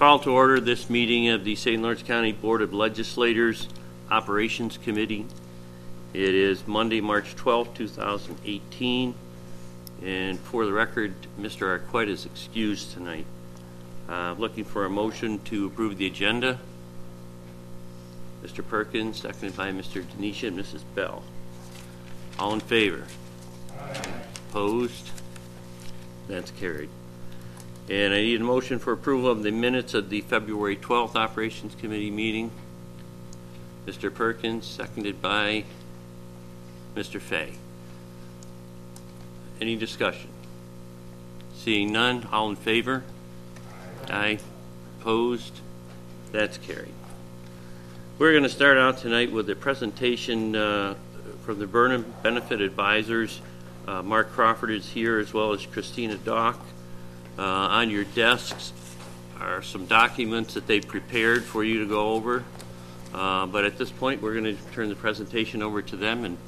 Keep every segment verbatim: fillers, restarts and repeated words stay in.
Call to order this meeting of the Saint Lawrence County Board of Legislators Operations Committee. It is Monday, March twelfth, two thousand eighteen, and for the record, Mister Arquette is excused tonight. Uh, looking for a motion to approve the agenda. Mister Perkins, seconded by Mister Denisha and Missus Bell. All in favor? Aye. Opposed? That's carried. And I need a motion for approval of the minutes of the February twelfth Operations Committee meeting. Mister Perkins, seconded by Mister Fay. Any discussion? Seeing none, all in favor? Aye. Aye. Opposed? That's carried. We're going to start out tonight with a presentation uh, from the Burnham Benefit Advisors. Uh, Mark Crawford is here, as well as Christina Dock. Uh, on your desks are some documents that they prepared for you to go over. Uh, but at this point, we're going to turn the presentation over to them. And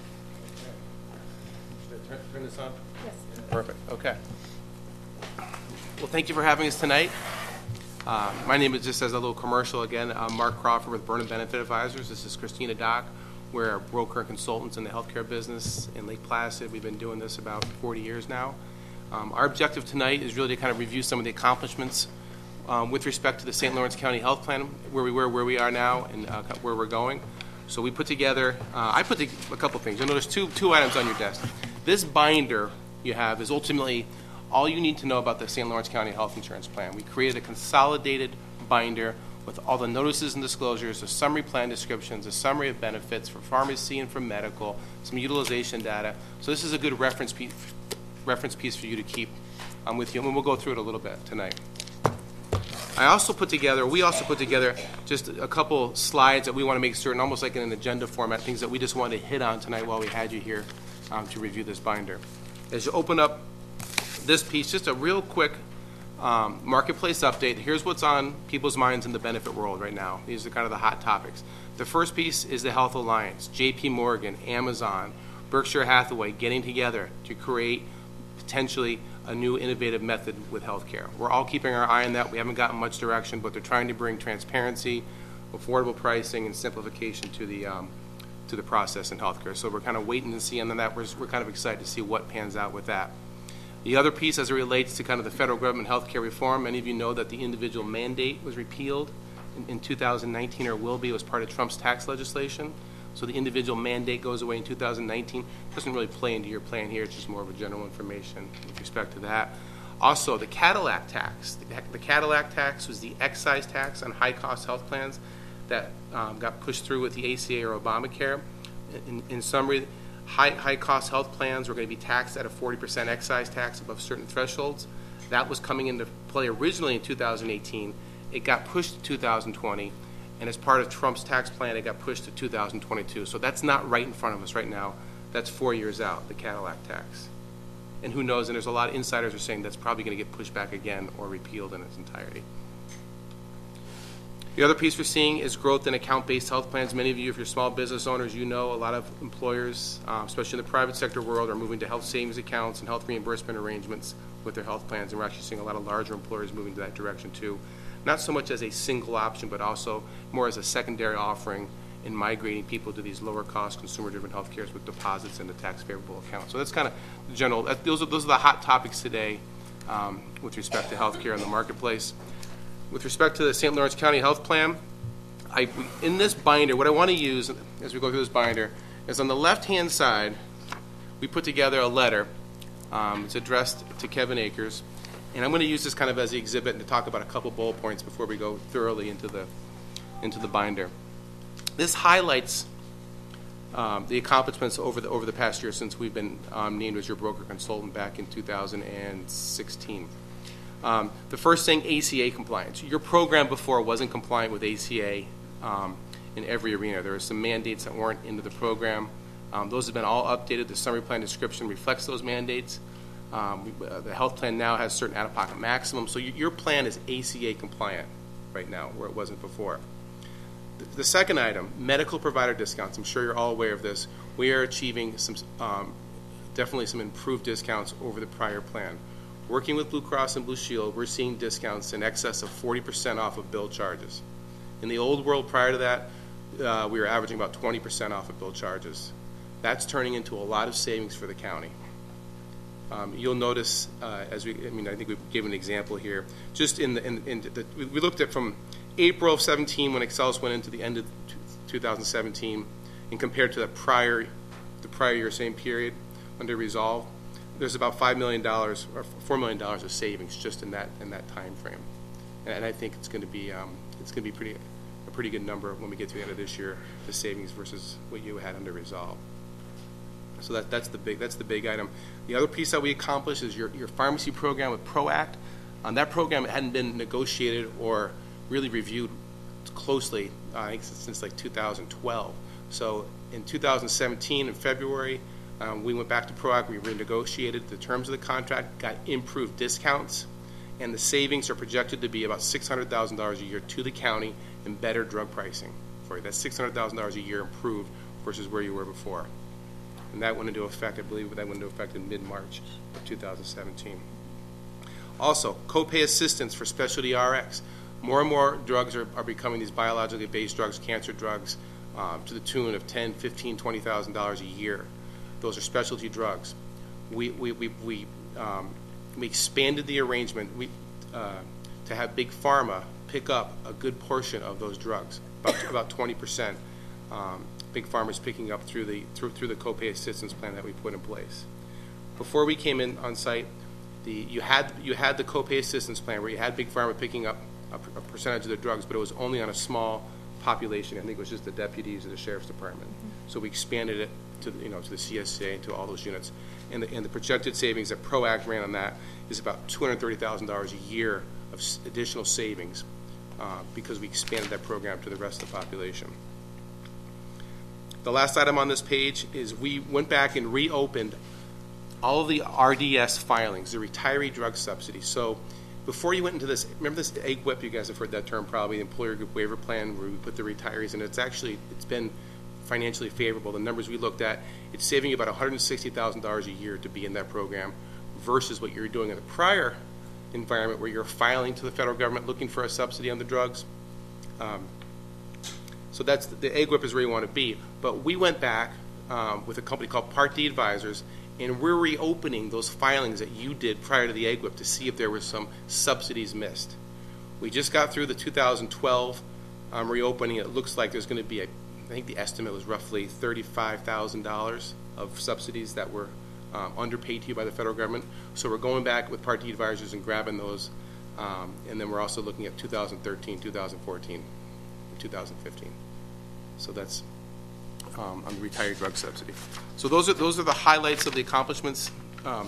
Should I turn, turn this on? Yes. Perfect. Okay. Well, thank you for having us tonight. Uh, my name is, just as a little commercial again, I'm Mark Crawford with Burnham Benefit Advisors. This is Christina Dock. We're a broker and consultants in the healthcare business in Lake Placid. We've been doing this about forty years now. Um, our objective tonight is really to kind of review some of the accomplishments um, with respect to the Saint Lawrence County Health Plan, where we were, where we are now, and uh, where we're going. So we put together, uh, I put the, a couple things. You'll notice two, two items on your desk. This binder you have is ultimately all you need to know about the Saint Lawrence County Health Insurance Plan. We created a consolidated binder with all the notices and disclosures, the summary plan descriptions, a summary of benefits for pharmacy and for medical, some utilization data. So this is a good reference piece, reference piece for you to keep um, with you, and we'll go through it a little bit tonight. I also put together, we also put together just a couple slides that we want to make certain, almost like in an agenda format, things that we just wanted to hit on tonight while we had you here um, to review this binder. As you open up this piece, just a real quick um, marketplace update. Here's what's on people's minds in the benefit world right now. These are kind of the hot topics. The first piece is the Health Alliance, J P Morgan, Amazon, Berkshire Hathaway getting together to create potentially a new innovative method with healthcare. We're all keeping our eye on that. We haven't gotten much direction, but they're trying to bring transparency, affordable pricing, and simplification to the um, to the process in healthcare. So we're kind of waiting to see, and then that we're, we're kind of excited to see what pans out with that. The other piece, as it relates to kind of the federal government healthcare reform, many of you know that the individual mandate was repealed in, in two thousand nineteen, or will be. It was part of Trump's tax legislation. So the individual mandate goes away in two thousand nineteen. It doesn't really play into your plan here. It's just more of a general information with respect to that. Also, the Cadillac tax. The, the Cadillac tax was the excise tax on high-cost health plans that um, got pushed through with the A C A or Obamacare. In, in summary, high, high-cost health plans were going to be taxed at a forty percent excise tax above certain thresholds. That was coming into play originally in two thousand eighteen. It got pushed to two thousand twenty. And as part of Trump's tax plan, it got pushed to two thousand twenty-two. So that's not right in front of us right now. That's four years out, the Cadillac tax. And who knows, and there's a lot of insiders are saying that's probably going to get pushed back again or repealed in its entirety. The other piece we're seeing is growth in account-based health plans. Many of you, if you're small business owners, you know a lot of employers, uh, especially in the private sector world, are moving to health savings accounts and health reimbursement arrangements with their health plans. And we're actually seeing a lot of larger employers moving to that direction too. Not so much as a single option, but also more as a secondary offering in migrating people to these lower-cost, consumer-driven health cares with deposits into tax-favorable accounts. So that's kind of the general. That, those are those are the hot topics today um, with respect to health care in the marketplace. With respect to the Saint Lawrence County Health Plan, I, in this binder, what I want to use as we go through this binder is on the left-hand side, we put together a letter. Um, it's addressed to Kevin Akers. And I'm going to use this kind of as the exhibit and to talk about a couple bullet points before we go thoroughly into the into the binder. This highlights um, the accomplishments over the over the past year since we've been um, named as your broker consultant back in two thousand sixteen. Um, the first thing, A C A compliance. Your program before wasn't compliant with A C A um, in every arena. There were some mandates that weren't into the program. Um, those have been all updated. The summary plan description reflects those mandates. Um, we, uh, the health plan now has certain out-of-pocket maximums, so you, your plan is A C A compliant right now, where it wasn't before. The, the second item, medical provider discounts. I'm sure you're all aware of this. We are achieving some, um, definitely some improved discounts over the prior plan. Working with Blue Cross and Blue Shield, we're seeing discounts in excess of forty percent off of bill charges. In the old world prior to that, uh, we were averaging about twenty percent off of bill charges. That's turning into a lot of savings for the county. Um, you'll notice, uh, as we, I mean, I think we gave an example here. Just in the, in, in the, we looked at from April of seventeen when Excellus went into the end of two thousand seventeen, and compared to the prior, the prior year same period under Resolve, there's about five million dollars or four million dollars of savings just in that in that time frame, and, and I think it's going to be um, it's going to be pretty a pretty good number when we get to the end of this year, the savings versus what you had under Resolve. So that that's the big that's the big item. The other piece that we accomplished is your your pharmacy program with ProAct. On that program, it hadn't been negotiated or really reviewed closely, uh, I think since, since like two thousand twelve. So in two thousand seventeen, in February, um, we went back to ProAct. We renegotiated the terms of the contract, got improved discounts, and the savings are projected to be about six hundred thousand dollars a year to the county in better drug pricing for you. That's six hundred thousand dollars a year improved versus where you were before. And that went into effect, I believe that went into effect in mid-March of two thousand seventeen. Also, copay assistance for specialty R X. More and more drugs are, are becoming these biologically based drugs, cancer drugs, um, to the tune of ten, fifteen, twenty thousand dollars a year. Those are specialty drugs. We we we we, um, we expanded the arrangement we, uh, to have Big Pharma pick up a good portion of those drugs, about about twenty percent. Um, Big Pharma is picking up through the through through the copay assistance plan that we put in place. Before we came in on site, the you had you had the copay assistance plan where you had Big Pharma picking up a, a percentage of the drugs, but it was only on a small population. I think it was just the deputies of the sheriff's department. Mm-hmm. So we expanded it to the, you know to the C S A, to all those units, and the, and the projected savings that ProAct ran on that is about two hundred thirty thousand dollars a year of s- additional savings uh, because we expanded that program to the rest of the population. The last item on this page is we went back and reopened all of the R D S filings, the retiree drug subsidy. So before you went into this, remember this A G W I P, you guys have heard that term probably, the Employer Group Waiver Plan, where we put the retirees in. It's actually, it's been financially favorable. The numbers we looked at, it's saving you about one hundred sixty thousand dollars a year to be in that program versus what you're doing in the prior environment where you're filing to the federal government looking for a subsidy on the drugs. Um, So that's the A G W I P is where you want to be. But we went back um, with a company called Part D Advisors, and we're reopening those filings that you did prior to the A G W I P to see if there was some subsidies missed. We just got through the two thousand twelve um, reopening. It looks like there's going to be, a, I think the estimate was roughly thirty-five thousand dollars of subsidies that were um, underpaid to you by the federal government. So we're going back with Part D Advisors and grabbing those. Um, and then we're also looking at two thousand thirteen, two thousand fourteen, two thousand fifteen. So that's um, on the retired drug subsidy. So those are those are the highlights of the accomplishments um,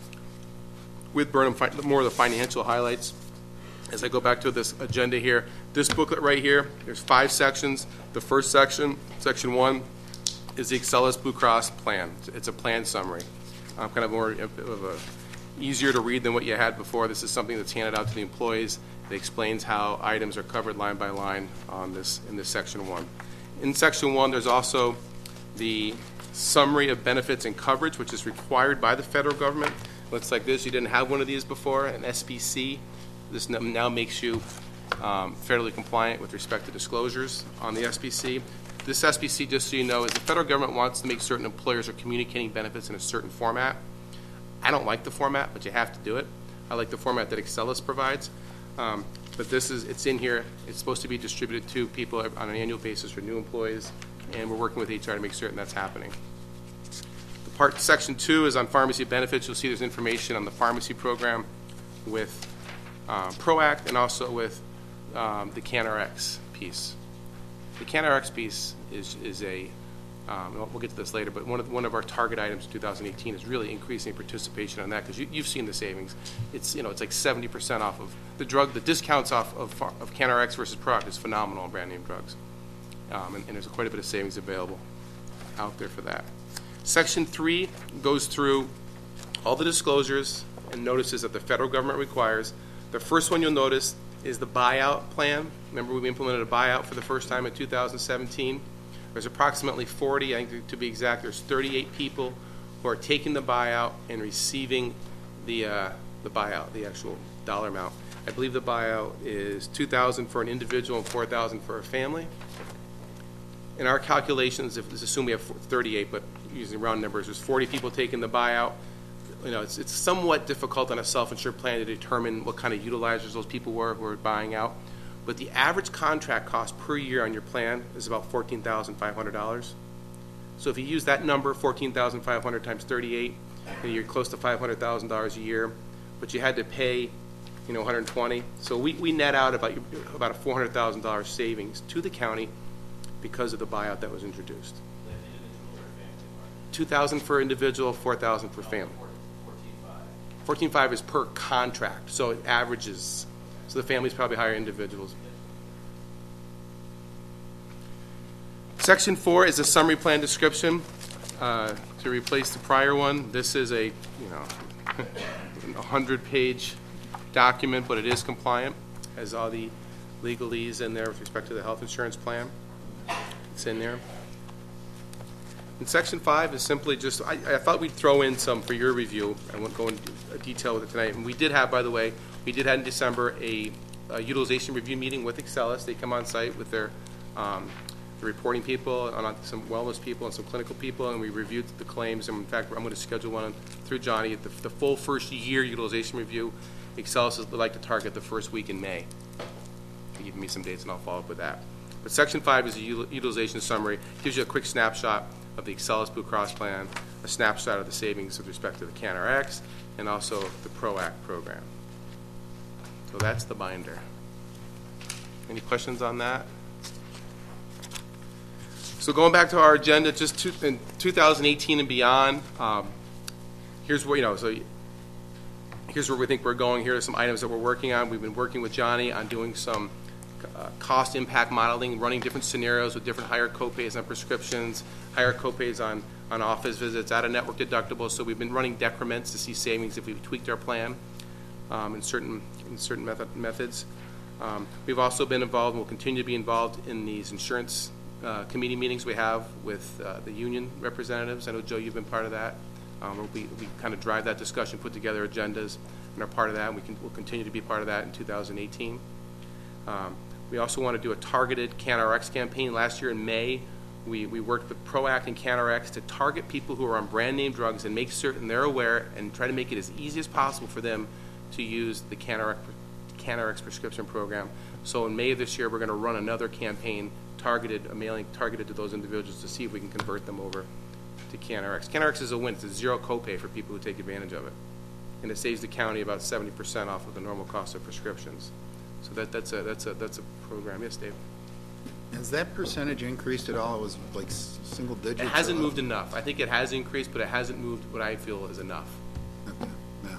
with Burnham. More of the financial highlights. As I go back to this agenda here, this booklet right here, there's five sections. The first section, section one, is the Excellus Blue Cross plan. It's a plan summary, um, kind of more of a easier to read than what you had before. This is something that's handed out to the employees. It explains how items are covered line by line on this in this section one. In section one, there's also the summary of benefits and coverage, which is required by the federal government. Looks like this. You didn't have one of these before, an S P C. This now makes you um, federally compliant with respect to disclosures on the S P C. This S P C, just so you know, is the federal government wants to make certain employers are communicating benefits in a certain format. I don't like the format, but you have to do it. I like the format that Excellus provides. Um, but this is, it's in here. It's supposed to be distributed to people on an annual basis for new employees, and we're working with H R to make certain that's happening. The part, section two is on pharmacy benefits. You'll see there's information on the pharmacy program with uh, ProAct and also with um, the CanRx piece. The CanRx piece is, is a, um, we'll get to this later, but one of, one of our target items in two thousand eighteen is really increasing participation on that, because you, you've seen the savings. It's, you know, it's like seventy percent off of the drug. The discounts off of, of CanRx versus ProAct is phenomenal on brand name drugs. Um, and, and there's quite a bit of savings available out there for that. Section three goes through all the disclosures and notices that the federal government requires. The first one you'll notice is the buyout plan. Remember, we implemented a buyout for the first time in two thousand seventeen. There's approximately forty, I think to be exact, there's thirty-eight people who are taking the buyout and receiving the uh, the buyout, the actual dollar amount. I believe the buyout is two thousand dollars for an individual and four thousand dollars for a family. In our calculations, if let's assume we have thirty-eight, but using round numbers, there's forty people taking the buyout. You know, it's, it's somewhat difficult on a self-insured plan to determine what kind of utilizers those people were who are buying out. But the average contract cost per year on your plan is about fourteen thousand five hundred dollars. So if you use that number, fourteen thousand five hundred times thirty-eight, and you're close to five hundred thousand dollars a year, but you had to pay, you know, one hundred twenty. So we, we net out about about a four hundred thousand dollars savings to the county because of the buyout that was introduced. two thousand for individual, four thousand for family. fourteen five is per contract, so it averages. So the families probably hire individuals. Section four is a summary plan description. Uh, to replace the prior one, this is a, you know, a hundred-page document, but it is compliant. Has all the legalese in there with respect to the health insurance plan. It's in there. And section five is simply just, I, I thought we'd throw in some for your review. I won't go into detail with it tonight. And we did have, by the way, we did have in December a, a utilization review meeting with Excelis. They come on site with their um, the reporting people, and some wellness people, and some clinical people, and we reviewed the claims. And in fact, I'm going to schedule one through Johnny. The, the full first year utilization review, Excelis would like to target the first week in May. They give me some dates, and I'll follow up with that. But section five is a utilization summary. It gives you a quick snapshot of the Excelis Blue Cross plan, a snapshot of the savings with respect to the CanRx, and also the PROACT program. So that's the binder. Any questions on that? So going back to our agenda, just two, in two thousand eighteen and beyond, um, here's where, you know, so here's where we think we're going. Here are some items that we're working on. We've been working with Johnny on doing some uh, cost impact modeling, running different scenarios with different higher copays on prescriptions, higher copays on, on office visits, out-of-network deductibles. So we've been running decrements to see savings if we tweaked our plan um, in certain, in certain method, methods. Um, we've also been involved and will continue to be involved in these insurance Uh, committee meetings we have with uh, the union representatives. I know, Joe, you've been part of that. Um, we, we kind of drive that discussion, put together agendas, and are part of that, and we can, we'll continue to be part of that in two thousand eighteen. Um, we also want to do a targeted CanRx campaign. Last year in May, we, we worked with PROACT and CanRx to target people who are on brand name drugs and make certain they're aware and try to make it as easy as possible for them to use the CanRx, CanRx prescription program. So in May of this year, we're going to run another campaign targeted, a mailing targeted to those individuals to see if we can convert them over to CanRx. CanRx is a win. It's a zero copay for people who take advantage of it. And it saves the county about seventy percent off of the normal cost of prescriptions. So that, that's, a, that's, a, that's a program. Yes, Dave? Has that percentage increased at all? It was like s- single digits? It hasn't or- moved enough. I think it has increased, but it hasn't moved what I feel is enough. Okay, yeah.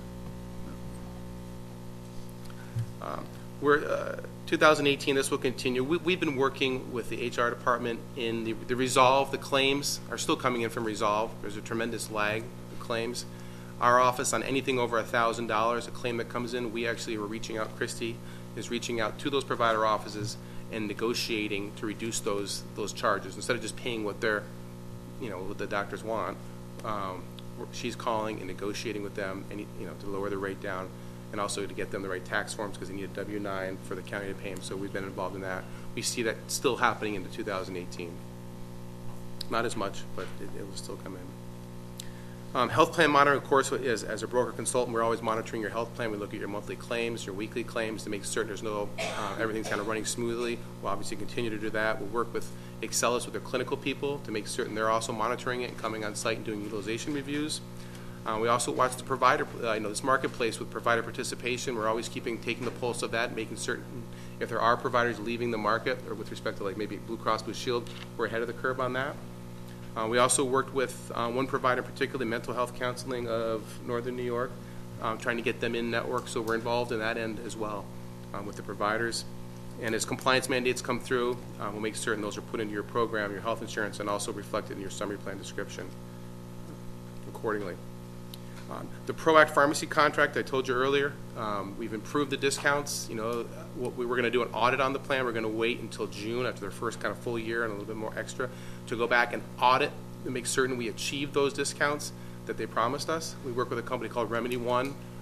Um, we're, uh, two thousand eighteen, this will continue. We, we've been working with the H R department in the, the Resolve. The claims are still coming in from Resolve. There's a tremendous lag of claims. Our office, on anything over one thousand dollars, a claim that comes in, we actually are reaching out, Christy is reaching out to those provider offices and negotiating to reduce those those charges. Instead of just paying what they're, you know, what the doctors want, um, she's calling and negotiating with them, and you know, to lower the rate down, and also to get them the right tax forms because they need a W nine for the county to pay them. So we've been involved in that. We see that still happening into two thousand eighteen. Not as much, but it, it will still come in. Um, health plan monitoring, of course, is as a broker consultant, we're always monitoring your health plan. We look at your monthly claims, your weekly claims to make certain there's no, uh, everything's kind of running smoothly. We'll obviously continue to do that. We'll work with Excelis with their clinical people to make certain they're also monitoring it and coming on site and doing utilization reviews. Uh, we also watch the provider, uh, you know, this marketplace with provider participation. We're always keeping, taking the pulse of that, making certain if there are providers leaving the market, or with respect to like maybe Blue Cross Blue Shield, we're ahead of the curve on that. Uh, we also worked with uh, one provider, particularly Mental Health Counseling of Northern New York, um, trying to get them in network, so we're involved in that end as well um, with the providers. And as compliance mandates come through, uh, we'll make certain those are put into your program, your health insurance, and also reflected in your summary plan description accordingly. Um, the PROACT pharmacy contract, I told you earlier, um, we've improved the discounts. You know, what we were going to do an audit on the plan. We're going to wait until June after their first kind of full year and a little bit more extra to go back and audit and make certain we achieve those discounts that they promised us. We work with a company called Remedy One.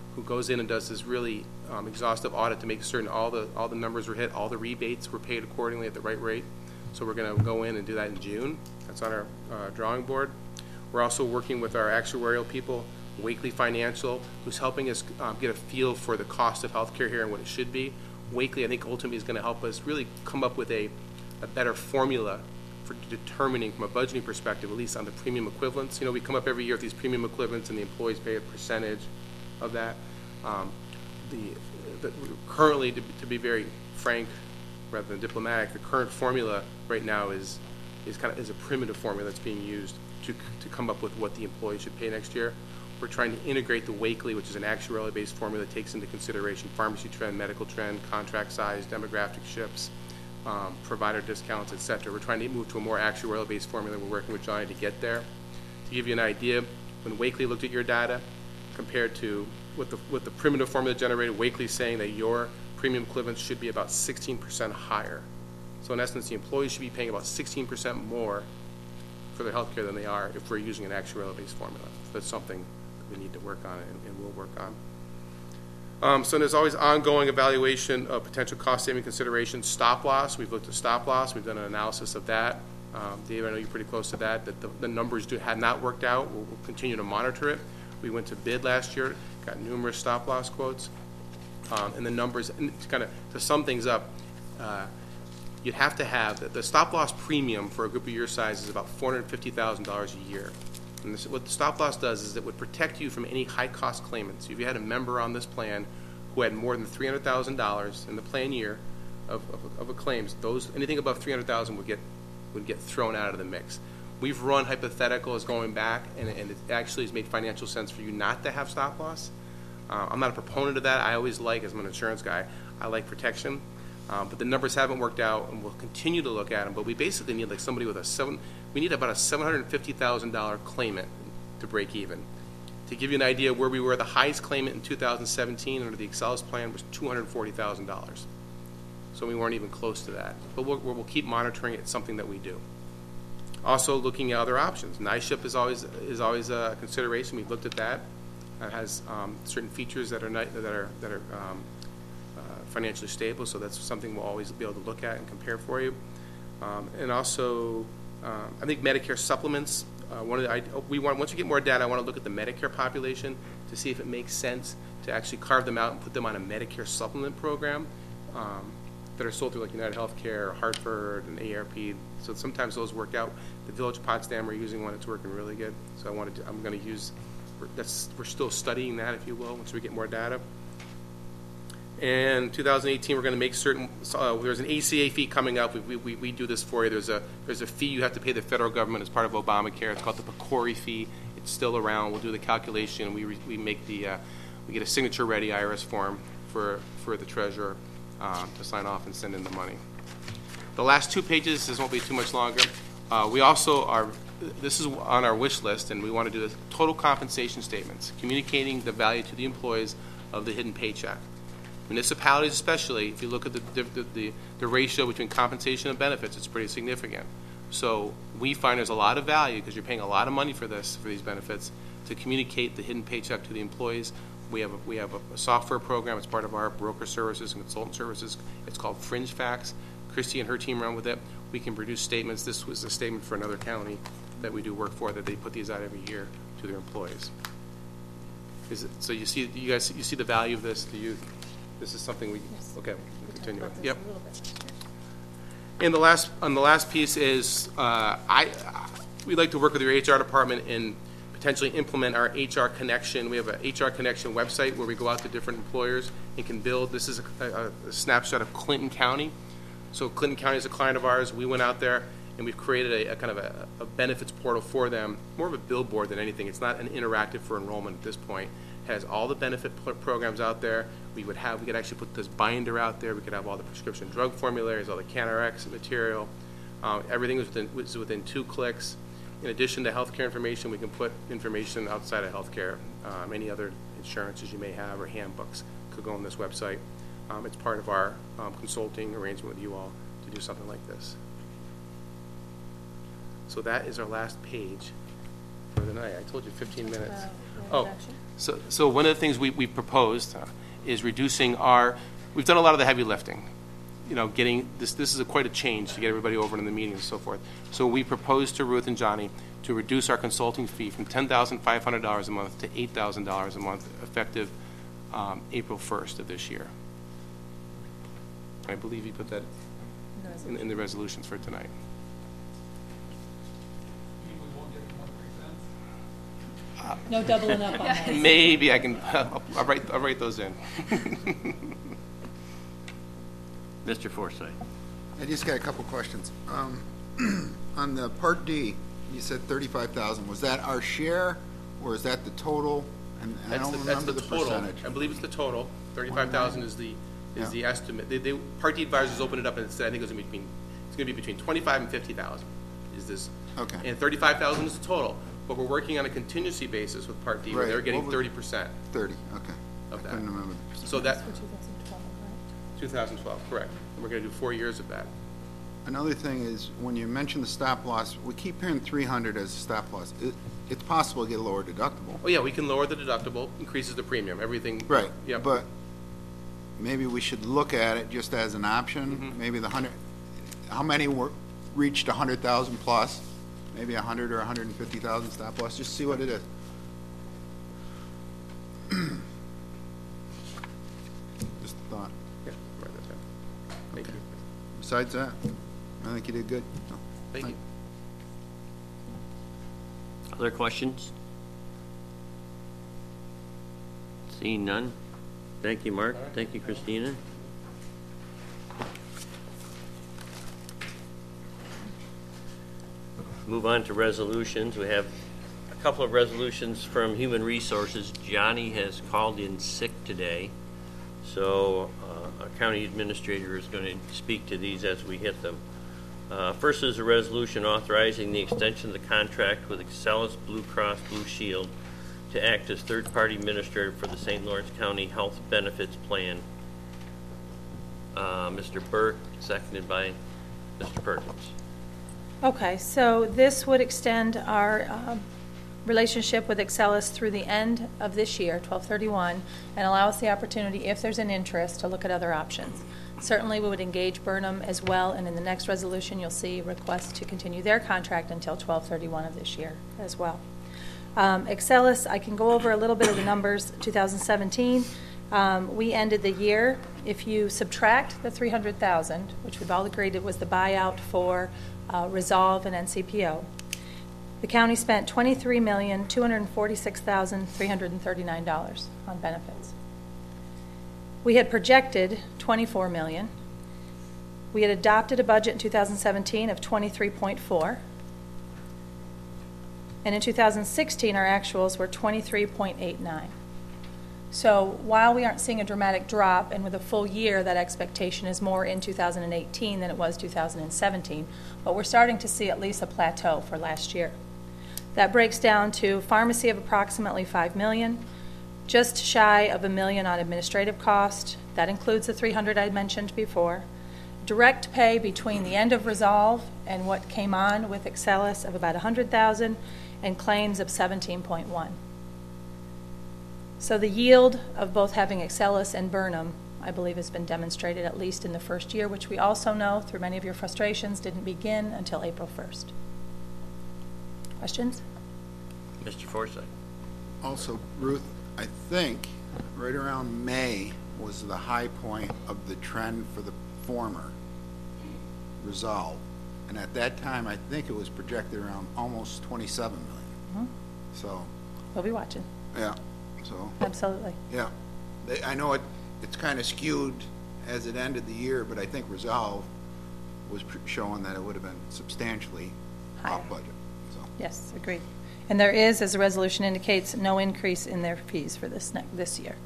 who goes in and does this really um, exhaustive audit to make certain all the all the numbers were hit, all the rebates were paid accordingly at the right rate. So we're going to go in and do that in June. That's on our uh, drawing board. We're also working with our actuarial people, Wakely Financial, who's helping us um, get a feel for the cost of healthcare here and what it should be. Wakely, I think, ultimately is going to help us really come up with a, a better formula for determining, from a budgeting perspective, at least on the premium equivalents. You know, we come up every year with these premium equivalents, and the employees pay a percentage of that. Um, the, the currently, to, to be very frank, rather than diplomatic, the current formula right now is is kind of is a primitive formula that's being used to to come up with what the employee should pay next year. We're trying to integrate the Wakely, which is an actuarially-based formula that takes into consideration pharmacy trend, medical trend, contract size, demographic shifts, um, provider discounts, et cetera. We're trying to move to a more actuarial-based formula. We're working with Johnny to get there. To give you an idea, when Wakely looked at your data compared to what the, what the primitive formula generated, Wakely's saying that your premium equivalents should be about sixteen percent higher. So in essence, the employees should be paying about sixteen percent more for their health care than they are if we're using an actuarial-based formula. So that's something we need to work on and, and we'll work on. Um, so there's always ongoing evaluation of potential cost-saving considerations. Stop loss, we've looked at stop loss. We've done an analysis of that. Um, Dave, I know you're pretty close to that, that the, the numbers do, had not worked out. We'll, we'll continue to monitor it. We went to bid last year, got numerous stop loss quotes. Um, and the numbers, and to kind of, to sum things up, uh, you'd have to have, the, the stop loss premium for a group of your size is about four hundred fifty thousand dollars a year. And this, what the stop loss does is it would protect you from any high-cost claimants. So if you had a member on this plan who had more than three hundred thousand dollars in the plan year of, of, of a claims, those anything above three hundred thousand dollars would get would get thrown out of the mix. We've run hypotheticals going back, and, and it actually has made financial sense for you not to have stop loss. Uh, I'm not a proponent of that. I always like, as I'm an insurance guy, I like protection. Um, but the numbers haven't worked out, and we'll continue to look at them. But we basically need like somebody with a seven. We need about a seven hundred fifty thousand dollars claimant to break even. To give you an idea where we were, the highest claimant in two thousand seventeen under the Excelis plan was two hundred forty thousand dollars. So we weren't even close to that. But we'll, we'll keep monitoring it. It's something that we do. Also, looking at other options. NISHIP is always is always a consideration. We've looked at that. It has um, certain features that are ni- that are that are um, uh, financially stable. So that's something we'll always be able to look at and compare for you. Um, and also, um, I think Medicare supplements. Uh, one of the, I, we want once we get more data, I want to look at the Medicare population to see if it makes sense to actually carve them out and put them on a Medicare supplement program um, that are sold through like United Healthcare, Hartford, and A A R P. So sometimes those work out. The Village of Potsdam are using one that's working really good. So I wanted to, I'm going to use. That's we're still studying that, if you will, once we get more data. And two thousand eighteen, we're going to make certain. Uh, there's an A C A fee coming up. We, we we do this for you. There's a there's a fee you have to pay the federal government as part of Obamacare. It's called the PCORI fee. It's still around. We'll do the calculation. We re, we make the uh, we get a signature ready I R S form for for the treasurer uh, to sign off and send in the money. The last two pages. This won't be too much longer. Uh, we also are. This is on our wish list, and we want to do the total compensation statements, communicating the value to the employees of the hidden paycheck. Municipalities especially, if you look at the, the, the, the ratio between compensation and benefits, it's pretty significant. So we find there's a lot of value, because you're paying a lot of money for this, for these benefits, to communicate the hidden paycheck to the employees. We have a, we have a, a software program. It's part of our broker services and consultant services. It's called Fringe Facts. Christy and her team run with it. We can produce statements. This was a statement for another county that we do work for, that they put these out every year to their employees. Is it, so you see, you guys, you see the value of this? Do you? This is something we. Yes. Okay, we'll continue. Talked about Yep. this a little bit. And the last, on the last piece is, uh, I, we'd like to work with your H R department and potentially implement our H R Connection. We have a H R Connection website where we go out to different employers and can build. This is a, a, a snapshot of Clinton County. So Clinton County is a client of ours. We went out there and we've created a, a kind of a, a benefits portal for them, more of a billboard than anything. It's not an interactive for enrollment at this point. It has all the benefit pl- programs out there. We would have, we could actually put this binder out there. We could have all the prescription drug formularies, all the CanRx material. Um, everything is within, is within two clicks. In addition to healthcare information, we can put information outside of healthcare. Um, any other insurances you may have or handbooks could go on this website. Um, it's part of our um, consulting arrangement with you all to do something like this. So that is our last page. for the night? I told you fifteen minutes. Uh, Oh, introduction. so, so one of the things we, we proposed uh, is reducing our, we've done a lot of the heavy lifting. You know, getting, this, this is a quite a change to get everybody over in the meetings and so forth. So we proposed to Ruth and Johnny to reduce our consulting fee from ten thousand five hundred dollars a month to eight thousand dollars a month, effective um, April first of this year. I believe you put that in, in the resolutions for tonight. No doubling up on that. Maybe I can, I'll, I'll write, I'll write those in. Mister Forsythe. I just got a couple questions. Um, on the Part D, you said thirty-five thousand. Was that our share, or is that the total? And I That's don't the, that's remember the the total. percentage. I believe it's the total. Thirty-five thousand is the, is Yeah. the estimate. They, they, Part D advisors opened it up and said, I think it was gonna be between, it's gonna be between twenty-five and fifty thousand is this. Okay. And thirty-five thousand is the total, but we're working on a contingency basis with Part D, where Right. they're getting What was- thirty percent Thirty, okay. of I that. couldn't remember the percentage. So that, For two thousand twelve, right? two thousand twelve, correct. And we're gonna do four years of that. Another thing is, when you mention the stop loss, we keep hearing three hundred as a stop loss. It, it's possible to get a lower deductible. Oh, yeah, we can lower the deductible, increases the premium, everything. Right, Yeah. but maybe we should look at it just as an option. Mm-hmm. Maybe the hundred, how many were, reached a hundred thousand plus? Maybe a hundred or a hundred and fifty thousand stop loss, just see what it is. Just a thought. Yeah, write that down. Thank you. Besides that, I think you did good. No. Thank you. Other questions? Seeing none. Thank you, Mark. Thank you, Christina. Move on to resolutions. We have a couple of resolutions from Human Resources. Johnny has called in sick today, so uh, our county administrator is going to speak to these as we hit them. Uh, First is a resolution authorizing the extension of the contract with Excellus Blue Cross Blue Shield to act as third-party administrator for the Saint Lawrence County Health Benefits Plan. Uh, Mister Burke, seconded by Mister Perkins. Okay, so this would extend our um, relationship with Excellus through the end of this year, twelve thirty-one, and allow us the opportunity, if there's an interest, to look at other options. Certainly, we would engage Burnham as well, and in the next resolution, you'll see requests to continue their contract until twelve thirty-one of this year as well. Um, Excellus, I can go over a little bit of the numbers. two thousand seventeen, um, we ended the year, if you subtract the three hundred thousand, which we've all agreed it was the buyout for uh, Resolve and N C P O, the county spent twenty-three million, two hundred forty-six thousand, three hundred thirty-nine dollars on benefits. We had projected twenty-four million dollars. We had adopted a budget in two thousand seventeen of twenty-three point four. And in two thousand sixteen, our actuals were twenty-three point eight nine. So while we aren't seeing a dramatic drop, and with a full year, that expectation is more in two thousand eighteen than it was two thousand seventeen, but we're starting to see at least a plateau for last year. That breaks down to pharmacy of approximately five million dollars, just shy of a million on administrative cost. That includes the three hundred I mentioned before. Direct pay between the end of Resolve and what came on with Excellus of about one hundred thousand dollars, and claims of seventeen point one. So the yield of both having Excellus and Burnham, I believe, has been demonstrated at least in the first year, which we also know, through many of your frustrations, didn't begin until April first. Questions? Mister Forsythe. Also, Ruth, I think right around May was the high point of the trend for the former Resolve. And at that time, I think it was projected around almost twenty-seven million. Mm-hmm. So, We'll be watching. yeah, so, Absolutely. yeah. They, I know it, it's kind of skewed as it ended the year, but I think Resolve was pr- showing that it would have been substantially Higher. off budget, so. Yes, agreed. And there is, as the resolution indicates, no increase in their fees for this ne- this year.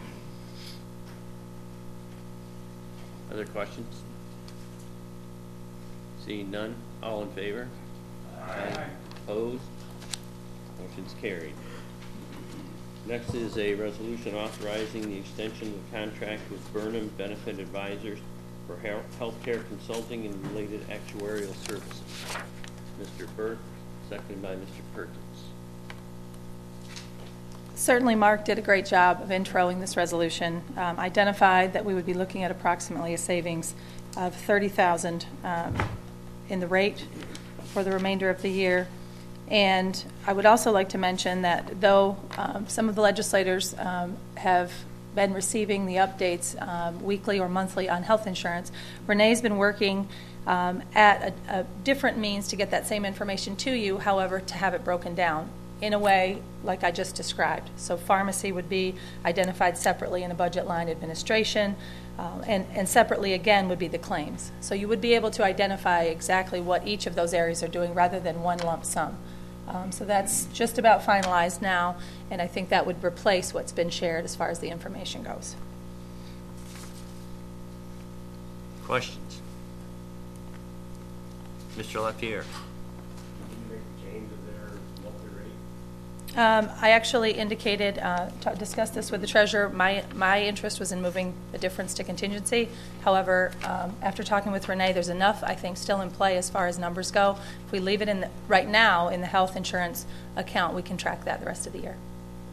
Other questions? Seeing none, all in favor? Aye. Opposed? Motion's carried. Next is a resolution authorizing the extension of the contract with Burnham Benefit Advisors for health healthcare consulting and related actuarial services. Mister Burke, seconded by Mister Perkins. Certainly, Mark did a great job of introing this resolution, um, identified that we would be looking at approximately a savings of thirty thousand dollars um, in the rate for the remainder of the year. And I would also like to mention that though um, some of the legislators um, have been receiving the updates um, weekly or monthly on health insurance, Renee's been working um, at a, a different means to get that same information to you, however, to have it broken down in a way like I just described. So pharmacy would be identified separately in a budget line, administration, uh, and, and separately again would be the claims. So you would be able to identify exactly what each of those areas are doing rather than one lump sum. Um, so that's just about finalized now, and I think that would replace what's been shared as far as the information goes. Questions? Mister LaPierre. Um, I actually indicated, uh, t- discussed this with the treasurer. My my interest was in moving the difference to contingency. However, um, after talking with Renee, there's enough, I think, still in play as far as numbers go. If we leave it in the, right now in the health insurance account, we can track that the rest of the year.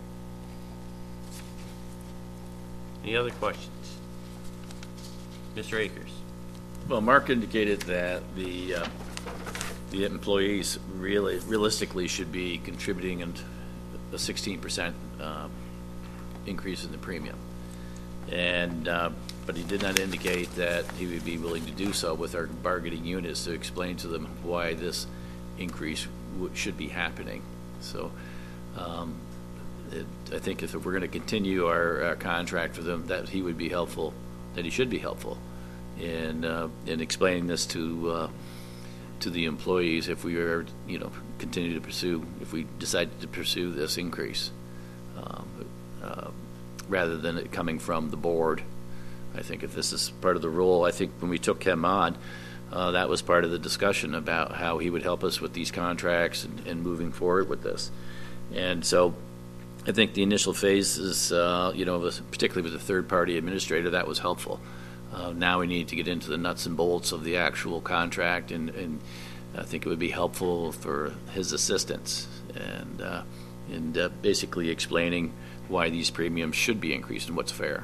Any other questions? Mister Akers. Well, Mark indicated that the uh, the employees really realistically should be contributing and a sixteen percent uh, increase in the premium, and uh, but he did not indicate that he would be willing to do so with our bargaining units to explain to them why this increase w- should be happening. So um, it, I think if we're going to continue our, our contract with him, that he would be helpful, that he should be helpful in uh, in explaining this to uh, to the employees if we are, you know, continue to pursue, if we decide to pursue this increase, um, uh, rather than it coming from the board. I think if this is part of the role, I think when we took him on, uh, that was part of the discussion about how he would help us with these contracts and, and moving forward with this. And so I think the initial phases, uh, you know, particularly with the third-party administrator, that was helpful. Uh, now we need to get into the nuts and bolts of the actual contract, and, and I think it would be helpful for his assistance and uh, and uh, basically explaining why these premiums should be increased and what's fair.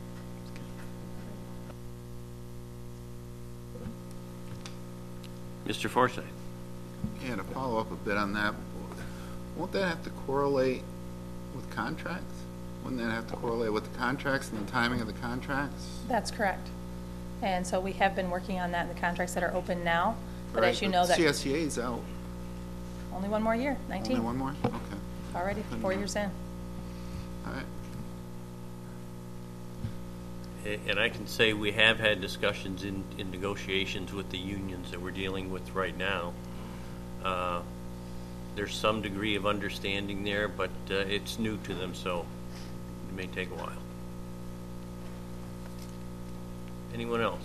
Mister Forsythe. Yeah, to follow up a bit on that, won't that have to correlate with contracts? Wouldn't that have to correlate with the contracts and the timing of the contracts? That's correct. And so we have been working on that in the contracts that are open now. But Right, as you know, that C S E A is out. only one more year, nineteen. Only one more? Okay. Already four years in. All right. A- And I can say we have had discussions in, in negotiations with the unions that we're dealing with right now. Uh, There's some degree of understanding there, but uh, it's new to them, so it may take a while. Anyone else?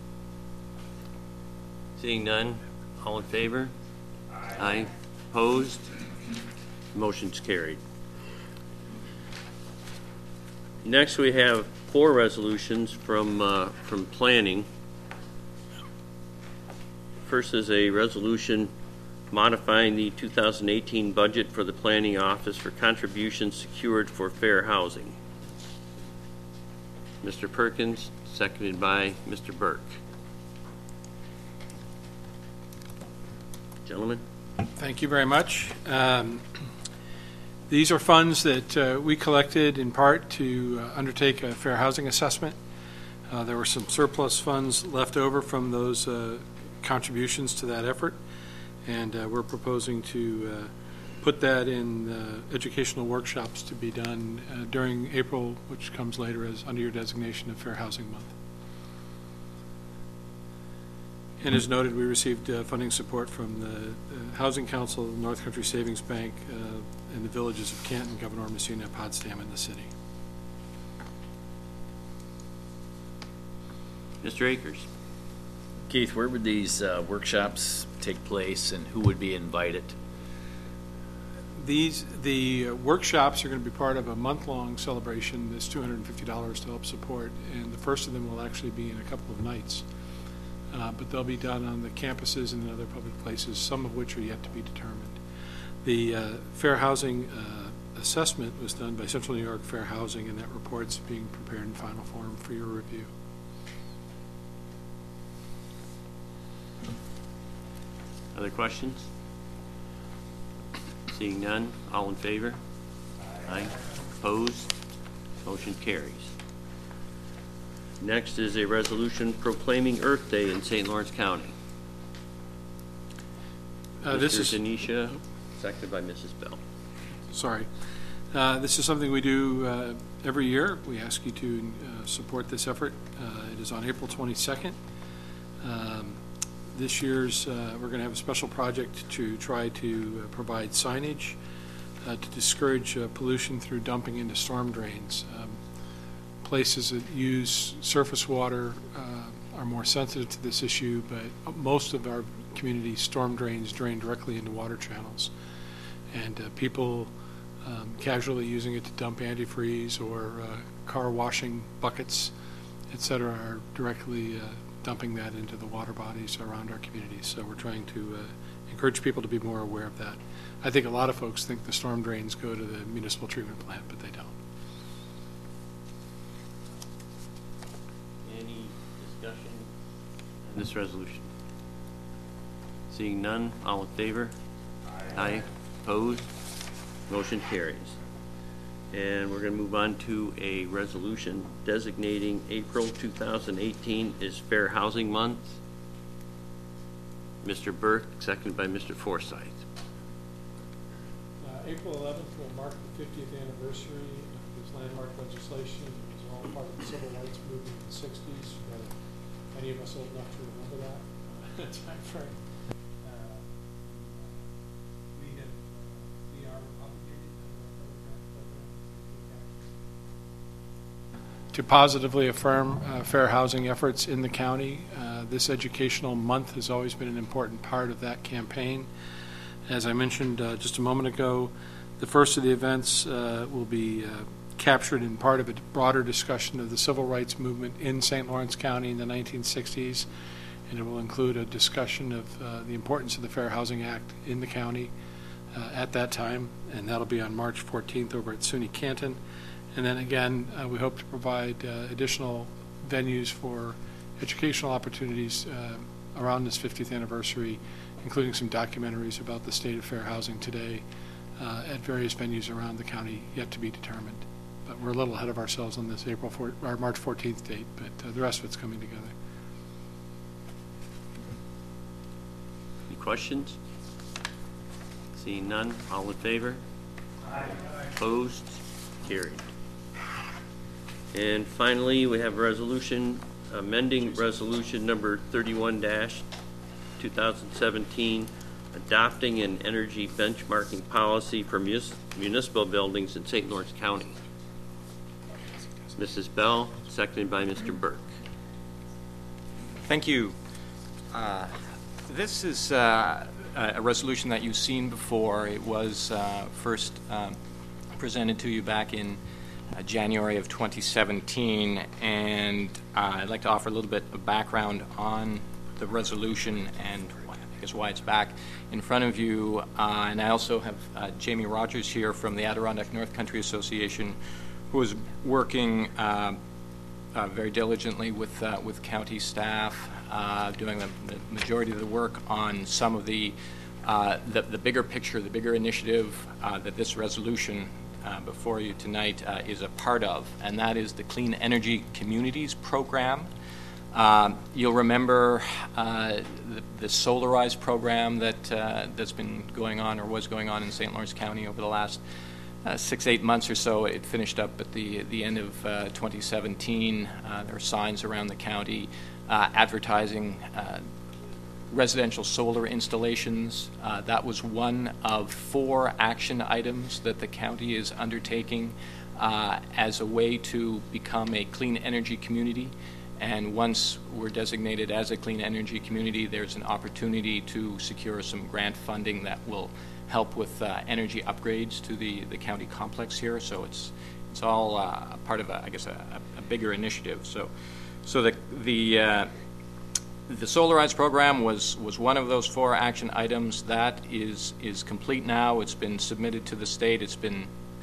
Seeing none, all in favor? Aye. Aye. Opposed? Motion's carried. Next, we have four resolutions from, uh, from planning. First is a resolution modifying the two thousand eighteen budget for the planning office for contributions secured for fair housing. Mister Perkins, seconded by Mister Burke. Gentlemen? Thank you very much. Um, these are funds that uh, we collected in part to uh, undertake a fair housing assessment. Uh, there were some surplus funds left over from those uh, contributions to that effort, and uh, we're proposing to uh, put that in uh, educational workshops to be done uh, during April, which comes later as under your designation of Fair Housing Month. And as noted, we received uh, funding support from the uh, Housing Council, the North Country Savings Bank, uh, and the villages of Canton, Governor Messina, Potsdam, and the city. Mister Akers? Keith, where would these uh, workshops take place and who would be invited? These the uh, workshops are going to be part of a month-long celebration. That's two hundred fifty dollars to help support, and the first of them will actually be in a couple of nights. Uh, but they'll be done on the campuses and in other public places, some of which are yet to be determined. The uh, Fair Housing uh, assessment was done by Central New York Fair Housing, and that report's being prepared in final form for your review. Other questions? Seeing none, all in favor? Aye. Opposed? Motion carries. Next is a resolution proclaiming Earth Day in Saint Lawrence County. Uh, this Mister is Denisha, seconded by Missus Bell. Sorry. Uh, This is something we do uh, every year. We ask you to uh, support this effort. Uh, It is on April twenty-second. Um, This year's, uh, we're going to have a special project to try to uh, provide signage uh, to discourage uh, pollution through dumping into storm drains. Um, Places that use surface water uh, are more sensitive to this issue, but most of our community storm drains drain directly into water channels. And uh, people um, casually using it to dump antifreeze or uh, car washing buckets, et cetera, are directly uh, dumping that into the water bodies around our communities. So we're trying to uh, encourage people to be more aware of that. I think a lot of folks think the storm drains go to the municipal treatment plant, but they don't. Any discussion on this resolution? Seeing none, all in favor? Aye. Aye. Opposed? Motion carries. And we're going to move on to a resolution designating April two thousand eighteen as Fair Housing Month. Mister Burke, seconded by Mister Forsythe. Uh, April eleventh will mark the fiftieth anniversary of this landmark legislation. It was all part of the civil rights movement in the sixties. Uh, many of us old enough to remember that uh, time frame. Uh, we have, we are obligated to positively affirm uh, fair housing efforts in the county. Uh, this educational month has always been an important part of that campaign. As I mentioned uh, just a moment ago, the first of the events uh, will be uh, captured in part of a broader discussion of the civil rights movement in Saint Lawrence County in the nineteen sixties, and it will include a discussion of uh, the importance of the Fair Housing Act in the county uh, at that time, and that'll be on March fourteenth over at SUNY Canton. And then again, uh, we hope to provide uh, additional venues for educational opportunities uh, around this fiftieth anniversary, including some documentaries about the state of fair housing today uh, at various venues around the county, yet to be determined. But we're a little ahead of ourselves on this April fourth, or March fourteenth date, but uh, the rest of it's coming together. Any questions? Seeing none, all in favor? Aye. Opposed? Carried. And finally, we have a resolution amending resolution number thirty-one dash two thousand seventeen, adopting an energy benchmarking policy for mus- municipal buildings in Saint Lawrence County. Missus Bell, seconded by Mister Burke. Thank you. Uh, this is uh, a resolution that you've seen before. It was uh, first um, presented to you back in Uh, January of twenty seventeen, and uh, I'd like to offer a little bit of background on the resolution and I guess why it's back in front of you. Uh, and I also have uh, Jamie Rogers here from the Adirondack North Country Association, who is working uh, uh, very diligently with uh, with county staff, uh, doing the, the majority of the work on some of the uh, the, the bigger picture, the bigger initiative uh, that this resolution Uh, before you tonight uh, is a part of, and that is the Clean Energy Communities program. Um, you'll remember uh, the, the Solarize program that uh, that's been going on or was going on in Saint Lawrence County over the last uh, six, eight months or so. It finished up at the the end of uh, twenty seventeen. Uh, there are signs around the county uh, advertising uh, residential solar installations. Uh, that was one of four action items that the county is undertaking uh, as a way to become a clean energy community. And once we're designated as a clean energy community, there's an opportunity to secure some grant funding that will help with uh, energy upgrades to the, the county complex here. So it's it's all uh, part of, a, I guess, a, a bigger initiative. So, so the the uh, The Solarize program was, was one of those four action items. That is is complete now. It's been submitted to the state. It's been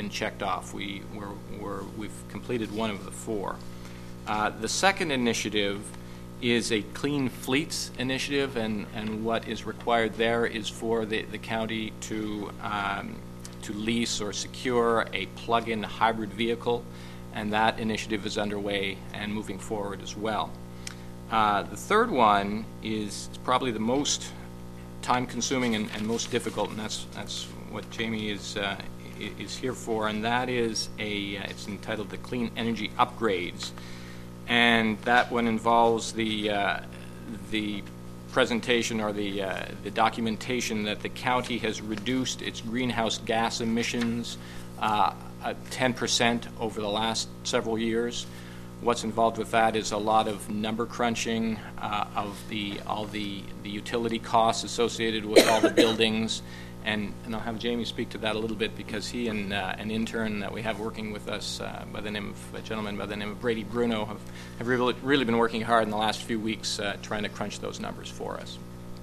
been checked off. We, we're, we're, we've completed one of the four. Uh, the second initiative is a Clean Fleets initiative, and, and what is required there is for the, the county to, um, to lease or secure a plug-in hybrid vehicle, and that initiative is underway and moving forward as well. Uh, the third one is probably the most time-consuming and, and most difficult, and that's that's what Jamie is uh, is here for, and that is a uh, it's entitled the Clean Energy Upgrades, and that one involves the uh, the presentation or the uh, the documentation that the county has reduced its greenhouse gas emissions uh, ten percent over the last several years. What's involved with that is a lot of number crunching uh, of the all the, the utility costs associated with all the buildings, and, and I'll have Jamie speak to that a little bit because he and uh, an intern that we have working with us uh, by the name of a gentleman by the name of Brady Bruno have, have really, really been working hard in the last few weeks uh, trying to crunch those numbers for us.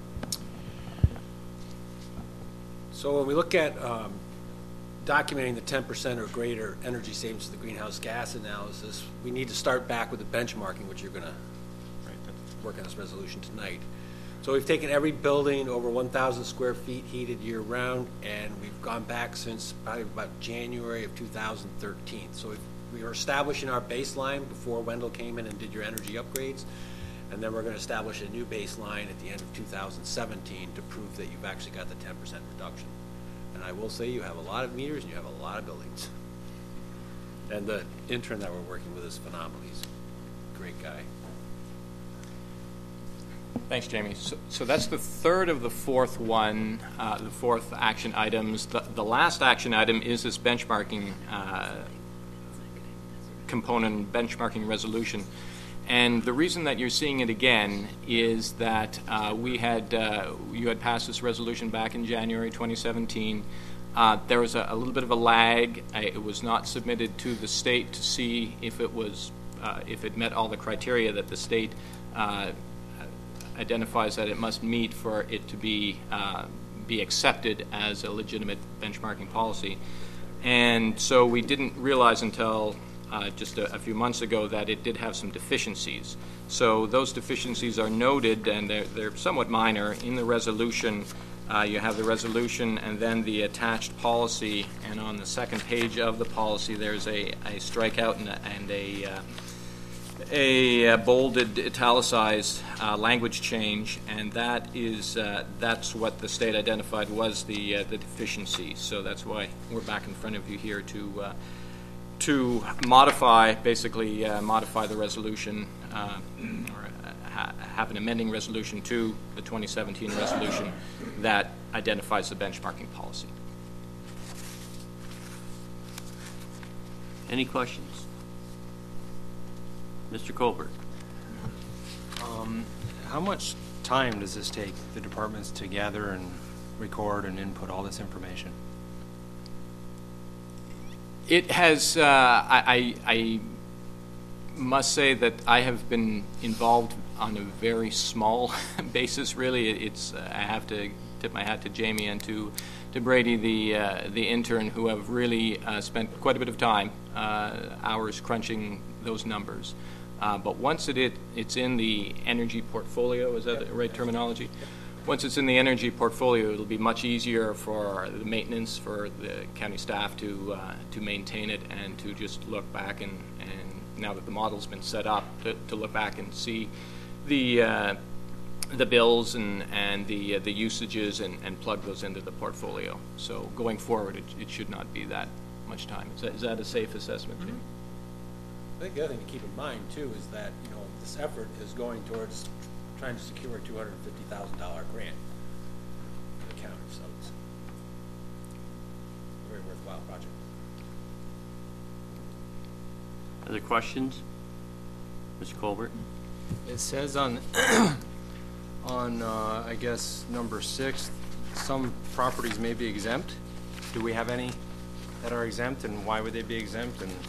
So when we look at um, documenting the ten percent or greater energy savings to the greenhouse gas analysis, we need to start back with the benchmarking, which you're going to work on this resolution tonight. So we've taken every building over one thousand square feet heated year-round, and we've gone back since probably about January of two thousand thirteen. So we've, we are establishing our baseline before Wendell came in and did your energy upgrades, and then we're going to establish a new baseline at the end of two thousand seventeen to prove that you've actually got the ten percent reduction. And I will say you have a lot of meters and you have a lot of buildings. And the intern that we're working with is phenomenal. He's a great guy. Thanks, Jamie. So, so that's the third of the fourth one, uh, the fourth action items. The, the last action item is this benchmarking uh, component, benchmarking resolution. And the reason that you're seeing it again is that uh, we had, uh, you had passed this resolution back in January twenty seventeen. Uh, there was a, a little bit of a lag. Uh, it was not submitted to the state to see if it was, uh, if it met all the criteria that the state uh, identifies that it must meet for it to be uh, be accepted as a legitimate benchmarking policy. And so we didn't realize until Uh, just a, a few months ago that it did have some deficiencies. So those deficiencies are noted, and they're, they're somewhat minor. In the resolution, uh, you have the resolution and then the attached policy, and on the second page of the policy there's a, a strikeout and a, and a, uh, a bolded, italicized uh, language change, and that is uh, that's what the state identified was the, uh, the deficiency. So that's why we're back in front of you here to uh, to modify, basically uh, modify the resolution uh, or ha have an amending resolution to the twenty seventeen resolution that identifies the benchmarking policy. Any questions? Mister Colbert. Um, how much time does this take the departments to gather and record and input all this information? It has, uh, I, I, I must say that I have been involved on a very small basis, really. It's, uh, I have to tip my hat to Jamie and to, to Brady, the, uh, the intern, who have really uh, spent quite a bit of time, uh, hours crunching those numbers. Uh, but once it, it it's in the energy portfolio, is that the right terminology? Once it's in the energy portfolio, it'll be much easier for the maintenance, for the county staff to uh, to maintain it and to just look back and, and now that the model's been set up, to, to look back and see the uh, the bills and and the uh, the usages and, and plug those into the portfolio. So going forward, it, it should not be that much time. Is that, is that a safe assessment, Jim? I think the other thing to keep in mind too is that, you know, this effort is going towards trying to secure a two hundred fifty thousand dollar grant for the county, so it's a very worthwhile project. Other questions? Mister Colbert? It says on, on uh, I guess, number six, some properties may be exempt. Do we have any that are exempt, and why would they be exempt? And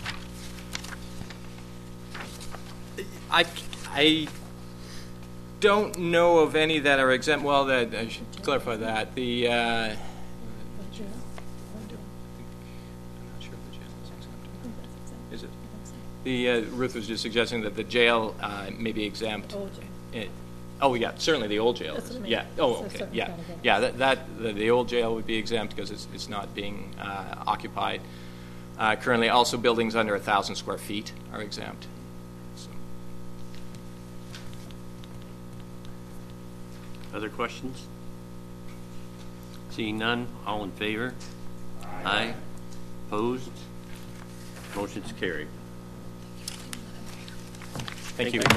I, I don't know of any that are exempt. Well, that I should clarify that. The uh, The, uh, Ruth was just suggesting that the jail uh, may be exempt. Old jail. It- Oh, yeah, certainly the old jail. That's what I mean. Yeah, oh, So okay, certain yeah. kind of jail. Yeah, that, that, the, the old jail would be exempt because it's, it's not being uh, occupied. Uh, Currently, also buildings under a thousand square feet are exempt. So, Other questions? Seeing none, all in favor? Aye. Opposed? Motion's carried. Thank you.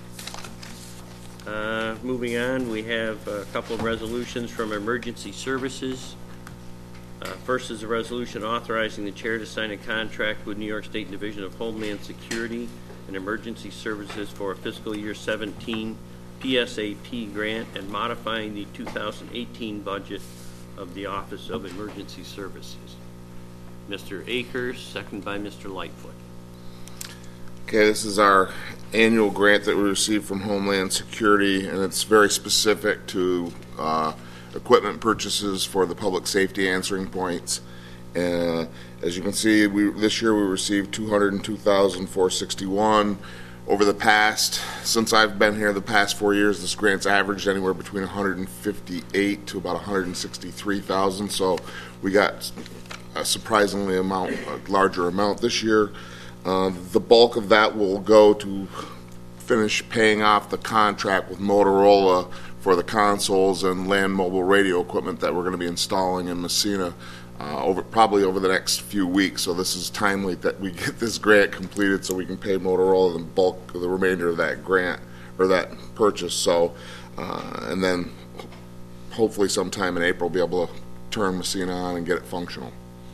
Uh, Moving on, we have a couple of resolutions from Emergency Services. Uh, First is a resolution authorizing the chair to sign a contract with New York State Division of Homeland Security and Emergency Services for a fiscal year seventeen P S A P grant and modifying the two thousand eighteen budget of the Office of Emergency Services. Mister Akers, second by Mister Lightfoot. Okay, this is our annual grant that we received from Homeland Security, and it's very specific to uh, equipment purchases for the public safety answering points. Uh, as you can see, we this year we received two hundred two thousand four hundred sixty-one. Over the past, since I've been here, the past four years, this grant's averaged anywhere between one hundred fifty-eight to about one hundred sixty-three thousand. So we got a surprisingly amount, a larger amount this year. Uh, the bulk of that will go to finish paying off the contract with Motorola for the consoles and land mobile radio equipment that we're going to be installing in Messina uh, over probably over the next few weeks. So this is timely that we get this grant completed so we can pay Motorola the bulk of the remainder of that grant or that purchase. So uh, and then hopefully sometime in April be able to turn Messina on and get it functional.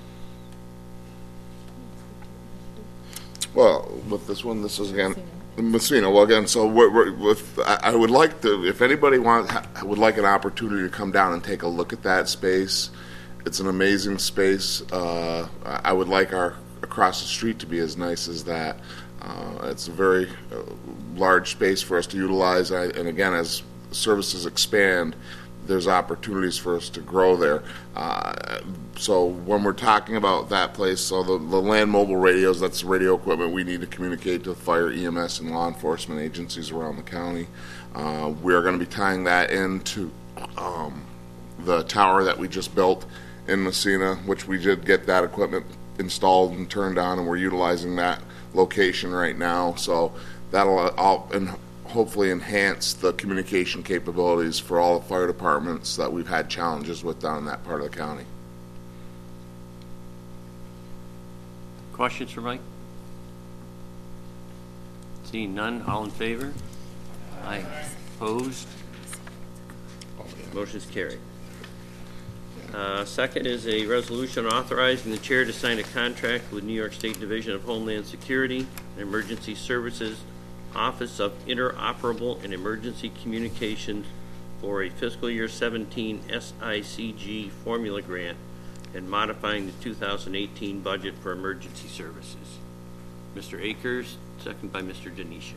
Well, with this one, this is again Messina. Well, again, so we're, we're, with I, I would like to, if anybody wants, would like an opportunity to come down and take a look at that space. It's an amazing space. Uh, I would like our across the street to be as nice as that. Uh, it's a very uh, large space for us to utilize, I, and again, as services expand, there's opportunities for us to grow there. Uh, so when we're talking about that place, so the, the land mobile radios, that's radio equipment we need to communicate to fire, E M S, and law enforcement agencies around the county. Uh, we are going to be tying that into um, the tower that we just built in Messina, which we did get that equipment installed and turned on, and we're utilizing that location right now. So that'll all, and hopefully enhance the communication capabilities for all the fire departments that we've had challenges with down in that part of the county. Questions for Mike? Seeing none, all in favor? Aye. Opposed? Motion's carried. Uh, Second is a resolution authorizing the chair to sign a contract with New York State Division of Homeland Security and Emergency Services Office of Interoperable and Emergency Communications for a fiscal year seventeen S I C G formula grant and modifying the two thousand eighteen budget for emergency services. Mister Akers, second by Mister Denisha.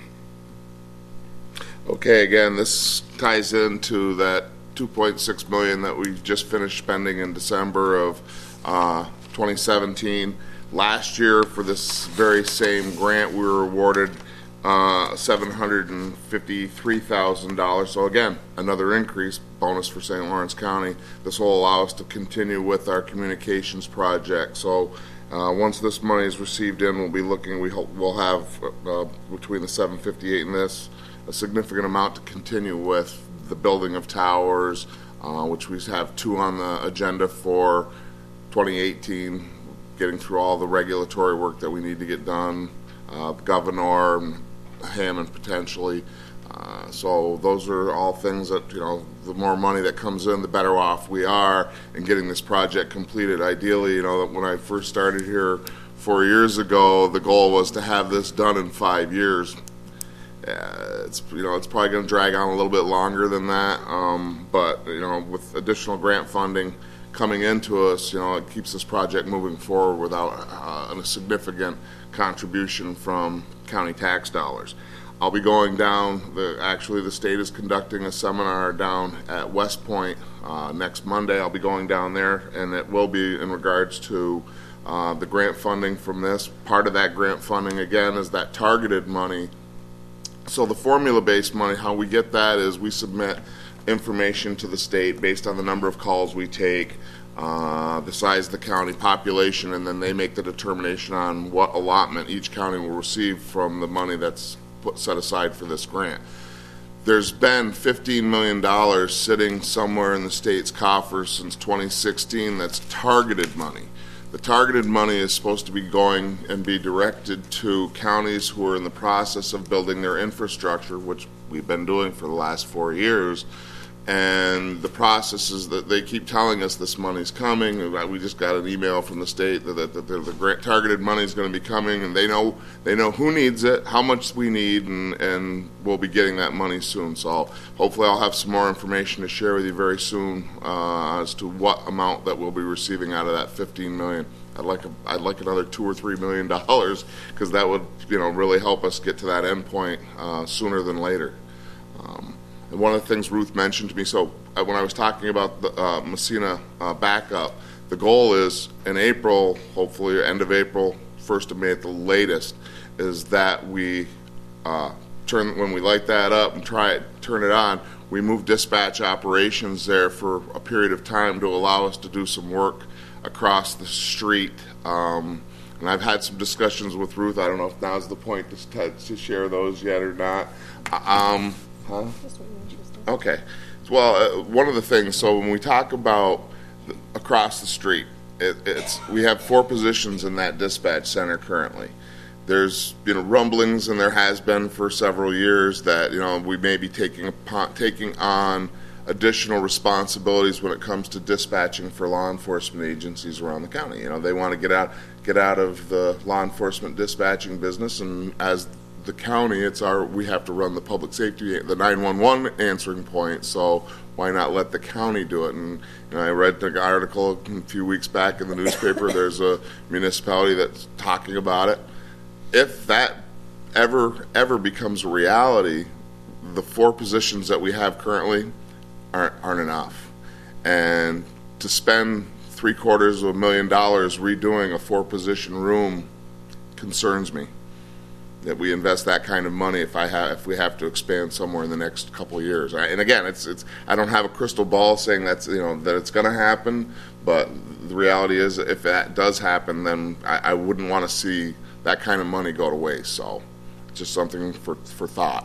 Okay, again, this ties into that two point six million dollars that we just finished spending in December of uh, twenty seventeen. Last year, for this very same grant, we were awarded uh, seven hundred fifty-three thousand dollars. So again, another increase, bonus for Saint Lawrence County. This will allow us to continue with our communications project. So uh, once this money is received in, we'll be looking, we hope we'll have uh, between the seven fifty-eight and this, a significant amount to continue with the building of towers, uh, which we have two on the agenda for twenty eighteen, getting through all the regulatory work that we need to get done, uh, Governor, and Hammond potentially. Uh, so those are all things that, you know, the more money that comes in, the better off we are in getting this project completed. Ideally, you know, when I first started here four years ago, the goal was to have this done in five years. Uh, it's you know it's probably going to drag on a little bit longer than that, um, but you know with additional grant funding coming into us, you know it keeps this project moving forward without uh, a significant contribution from county tax dollars. I'll be going down. The, actually, the state is conducting a seminar down at West Point uh, next Monday. I'll be going down there, and it will be in regards to uh, the grant funding from this. Part of that grant funding, again, is that targeted money. So the formula-based money, how we get that is we submit information to the state based on the number of calls we take, uh, the size of the county population, and then they make the determination on what allotment each county will receive from the money that's put set aside for this grant. There's been fifteen million dollars sitting somewhere in the state's coffers since twenty sixteen that's targeted money. The targeted money is supposed to be going and be directed to counties who are in the process of building their infrastructure, which we've been doing for the last four years. And the process is that they keep telling us this money's coming. We just got an email from the state that, that, that the grant targeted money is going to be coming, and they know they know who needs it, how much we need, and, and we'll be getting that money soon. So hopefully I'll have some more information to share with you very soon uh, as to what amount that we'll be receiving out of that fifteen million dollars. I'd like a, I'd like another two or three million dollars, because that would, you know, really help us get to that end point uh, sooner than later. Um, And one of the things Ruth mentioned to me, so uh, when I was talking about the uh, Messina uh, backup, the goal is in April, hopefully end of April, first of May at the latest, is that we uh, turn, when we light that up and try it, turn it on, we move dispatch operations there for a period of time to allow us to do some work across the street. Um, and I've had some discussions with Ruth. I don't know if now's the point to, to share those yet or not. Um, huh? Okay. Well, uh, one of the things, so when we talk about the, across the street, it, it's we have four positions in that dispatch center currently. There's, you know, rumblings, and there has been for several years, that, you know, we may be taking upon, taking on additional responsibilities when it comes to dispatching for law enforcement agencies around the county. You know, they want to get out get out of the law enforcement dispatching business, and as the county, it's our, we have to run the public safety, the nine one one answering point, so why not let the county do it? And, you know, I read an article a few weeks back in the newspaper. There's a municipality that's talking about it. If that ever, ever becomes a reality, the four positions that we have currently aren't, aren't enough. And to spend three quarters of a million dollars redoing a four-position room concerns me. That we invest that kind of money if I have if we have to expand somewhere in the next couple of years. And again, it's it's I don't have a crystal ball saying that's, you know, that it's going to happen, but the reality is if that does happen, then I, I wouldn't want to see that kind of money go to waste. So, just something for for thought.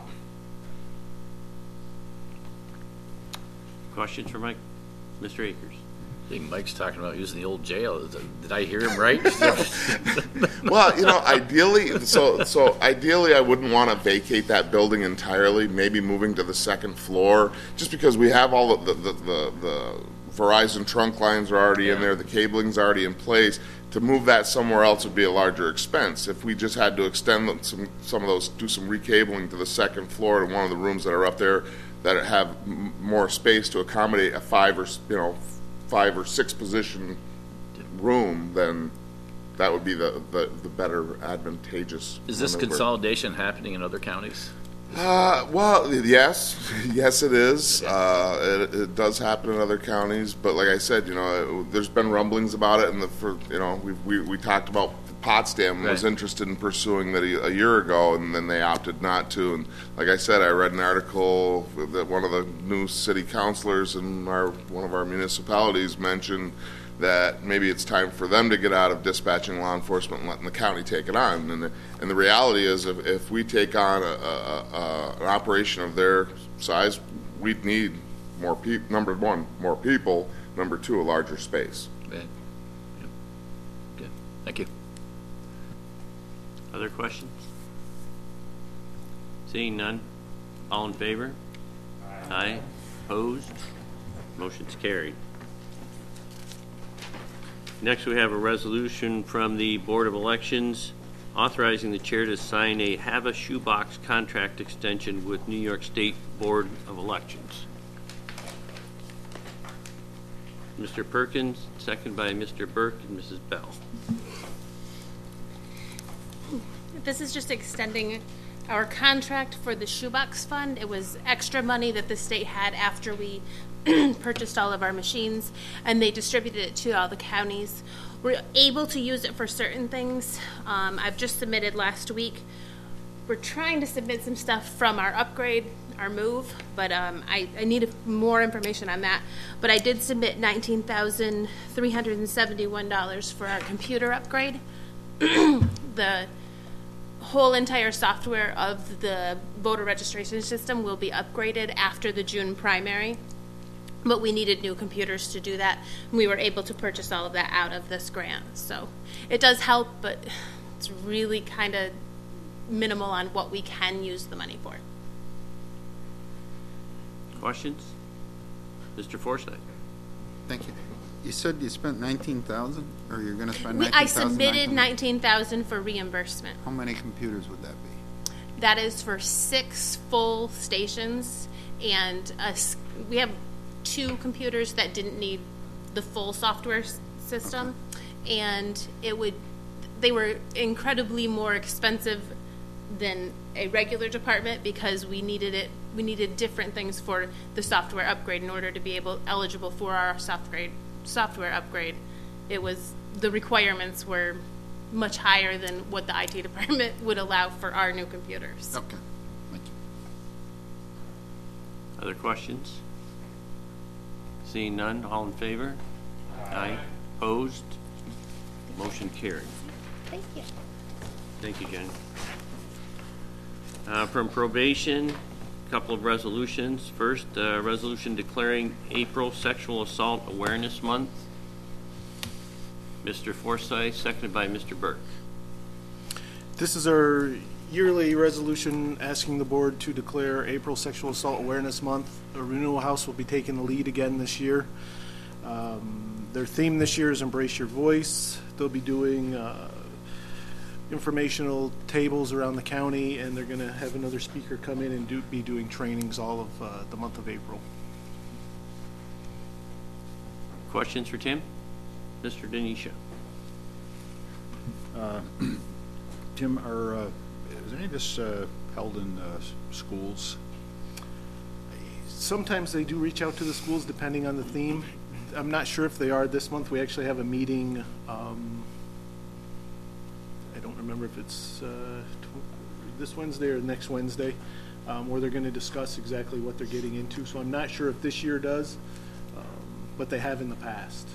Questions for Mike? Mister Akers. I think Mike's talking about using the old jail. Did I hear him right? Well, you know, ideally, so so ideally, I wouldn't want to vacate that building entirely. Maybe moving to the second floor, just because we have all the the, the, the Verizon trunk lines are already in there, the cabling's already in place. To move that somewhere else would be a larger expense. If we just had to extend them, some some of those, do some recabling to the second floor to one of the rooms that are up there that have m- more space to accommodate a five or you know. five or six position room, then that would be the, the, the better advantageous. Is this maneuver. Consolidation happening in other counties? Uh, well, yes, yes, it is. Uh, it, it does happen in other counties, but like I said, you know, it, there's been rumblings about it, and the for you know we we we talked about Potsdam was Right. interested in pursuing that a, a year ago, and then they opted not to. And like I said, I read an article that one of the new city councilors in our one of our municipalities mentioned that maybe it's time for them to get out of dispatching law enforcement and letting the county take it on. And the, and the reality is, if, if we take on a, a, a, an operation of their size, we'd need more people. Number one, more people. Number two, a larger space. Right. Yep. Good. Thank you. Other questions? Seeing none, all in favor? Aye. Opposed? Motion's carried. Next, we have a resolution from the Board of Elections authorizing the chair to sign a Have a Shoebox contract extension with New York State Board of Elections. Mister Perkins, second by Mister Burke and Missus Bell. This is just extending our contract for the shoebox fund. It was extra money that the state had after we purchased all of our machines, and they distributed it to all the counties. we're able to use it for certain things. Um, I've just submitted last week. We're trying to submit some stuff from our upgrade, our move, but um, I, I need a, more information on that. But I did submit nineteen thousand three hundred seventy-one dollars for our computer upgrade. The whole entire software of the voter registration system will be upgraded after the June primary, but we needed new computers to do that, and we were able to purchase all of that out of this grant. So it does help, but it's really kind of minimal on what we can use the money for. Questions? Mister Forsythe? Thank you. You said you spent nineteen thousand, or you're gonna spend We, nineteen I thousand? submitted nineteen thousand for reimbursement. How many computers would that be? That is for six full stations, and us, we have two computers that didn't need the full software s- system, and it would, they were incredibly more expensive than a regular department because we needed it, we needed different things for the software upgrade in order to be able, eligible for our software, software upgrade. It was, the requirements were much higher than what the I T department would allow for our new computers. Okay, thank you. Other questions? Seeing none, all in favor? Aye. Opposed? Motion carried. Thank you. Thank you, Jen. Uh, From probation, a couple of resolutions. First, uh, resolution declaring April Sexual Assault Awareness Month. Mister Forsythe, seconded by Mister Burke. This is our yearly resolution asking the board to declare April Sexual Assault Awareness Month. A Renewal House will be taking the lead again this year. Um, their theme this year is Embrace Your Voice. They'll be doing uh, informational tables around the county, and they're going to have another speaker come in and do, be doing trainings all of uh, the month of April. Questions for Tim? Mister Denisha. Uh, Tim, are, uh, is any of this uh, held in uh, s- schools? Sometimes they do reach out to the schools depending on the theme. I'm not sure if they are this month. We actually have a meeting. Um, I don't remember if it's uh, tw- this Wednesday or next Wednesday, um, where they're going to discuss exactly what they're getting into. So I'm not sure if this year does, um, but they have in the past.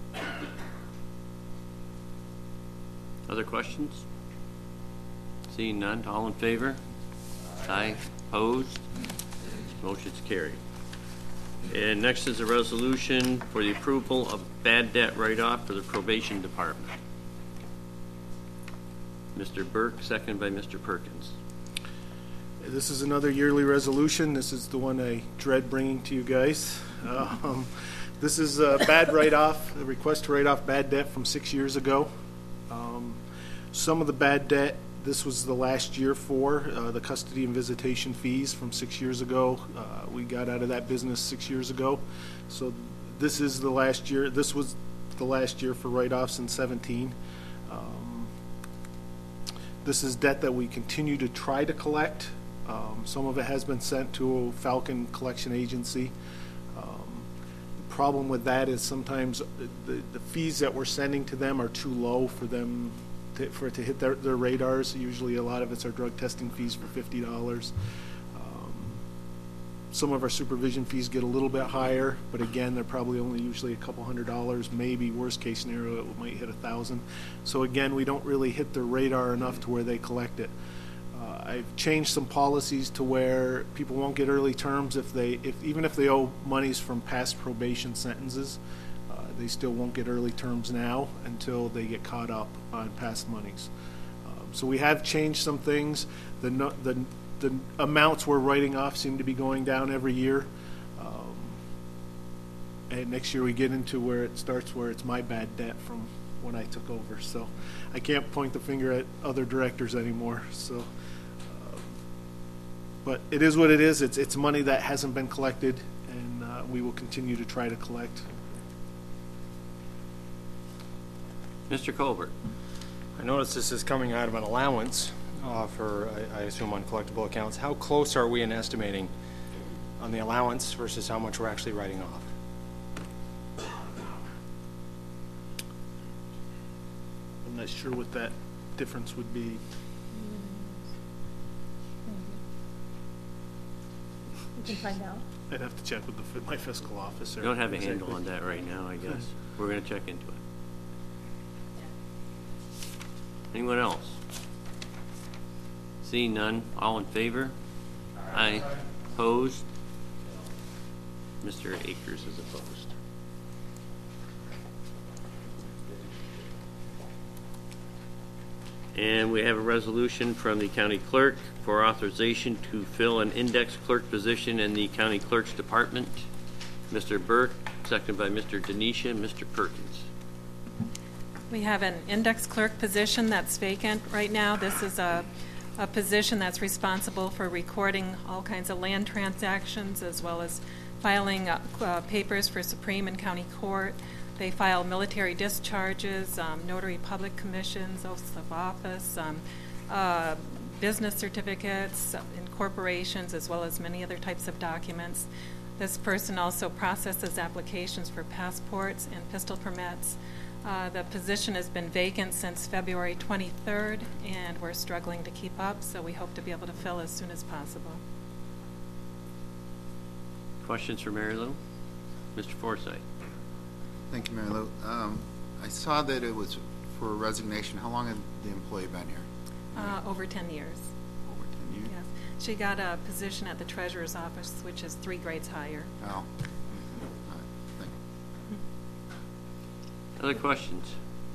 Other questions? Seeing none, all in favor? Aye. Opposed? Motion's carried. And next is a resolution for the approval of bad debt write-off for the probation department. Mister Burke, seconded by Mister Perkins. This is another yearly resolution. This is the one I dread bringing to you guys. Um, this is a bad write-off, a request to write off bad debt from six years ago. Um, some of the bad debt, this was the last year for, uh, the custody and visitation fees from six years ago. Uh, we got out of that business six years ago. So this is the last year, this was the last year for write-offs in seventeen. Um, This is debt that we continue to try to collect. Um, some of it has been sent to Falcon Collection Agency. Um, the problem with that is sometimes the, the fees that we're sending to them are too low for them to, for it to hit their, their radars. Usually a lot of it's our drug testing fees for fifty dollars. Um, some of our supervision fees get a little bit higher, but again, they're probably only usually a couple hundred dollars, maybe worst case scenario, it might hit a thousand. So again, we don't really hit their radar enough to where they collect it. Uh, I've changed some policies to where people won't get early terms if they, if even if they owe monies from past probation sentences, uh, they still won't get early terms now until they get caught up on past monies. Um, so we have changed some things. The no, the the amounts we're writing off seem to be going down every year. Um, and next year we get into where it starts where it's my bad debt from when I took over. So I can't point the finger at other directors anymore. So, um, but it is what it is. It's it's money that hasn't been collected, and uh, we will continue to try to collect. Mister Colbert. I notice this is coming out of an allowance uh, for, I, I assume, uncollectible accounts. How close are we in estimating on the allowance versus how much we're actually writing off? not sure what that difference would be. You can find out. I'd have to check with the, fi- my fiscal officer. We don't have a exactly. handle on that right now, I guess. We're going to check into it. Anyone else? Seeing none, all in favor? Aye. Opposed? Mister Akers is opposed. And we have a resolution from the county clerk for authorization to fill an index clerk position in the county clerk's department. Mister Burke, seconded by Mister Denisha. Mister Perkins. We have an index clerk position that's vacant right now. This is a, a position that's responsible for recording all kinds of land transactions as well as filing uh, uh, papers for Supreme and County Court. They file military discharges, um, notary public commissions, oaths of office, um, uh, business certificates, incorporations, as well as many other types of documents. This person also processes applications for passports and pistol permits. Uh, the position has been vacant since February twenty-third, and we're struggling to keep up, so we hope to be able to fill as soon as possible. Questions for Mary Lou? Mister Forsythe. Thank you, Mary Lou. Um, I saw that it was for resignation. How long had the employee been here? Uh, over ten years. Over ten years? Yes. She got a position at the treasurer's office, which is three grades higher. Oh. All right, thank you. Other questions?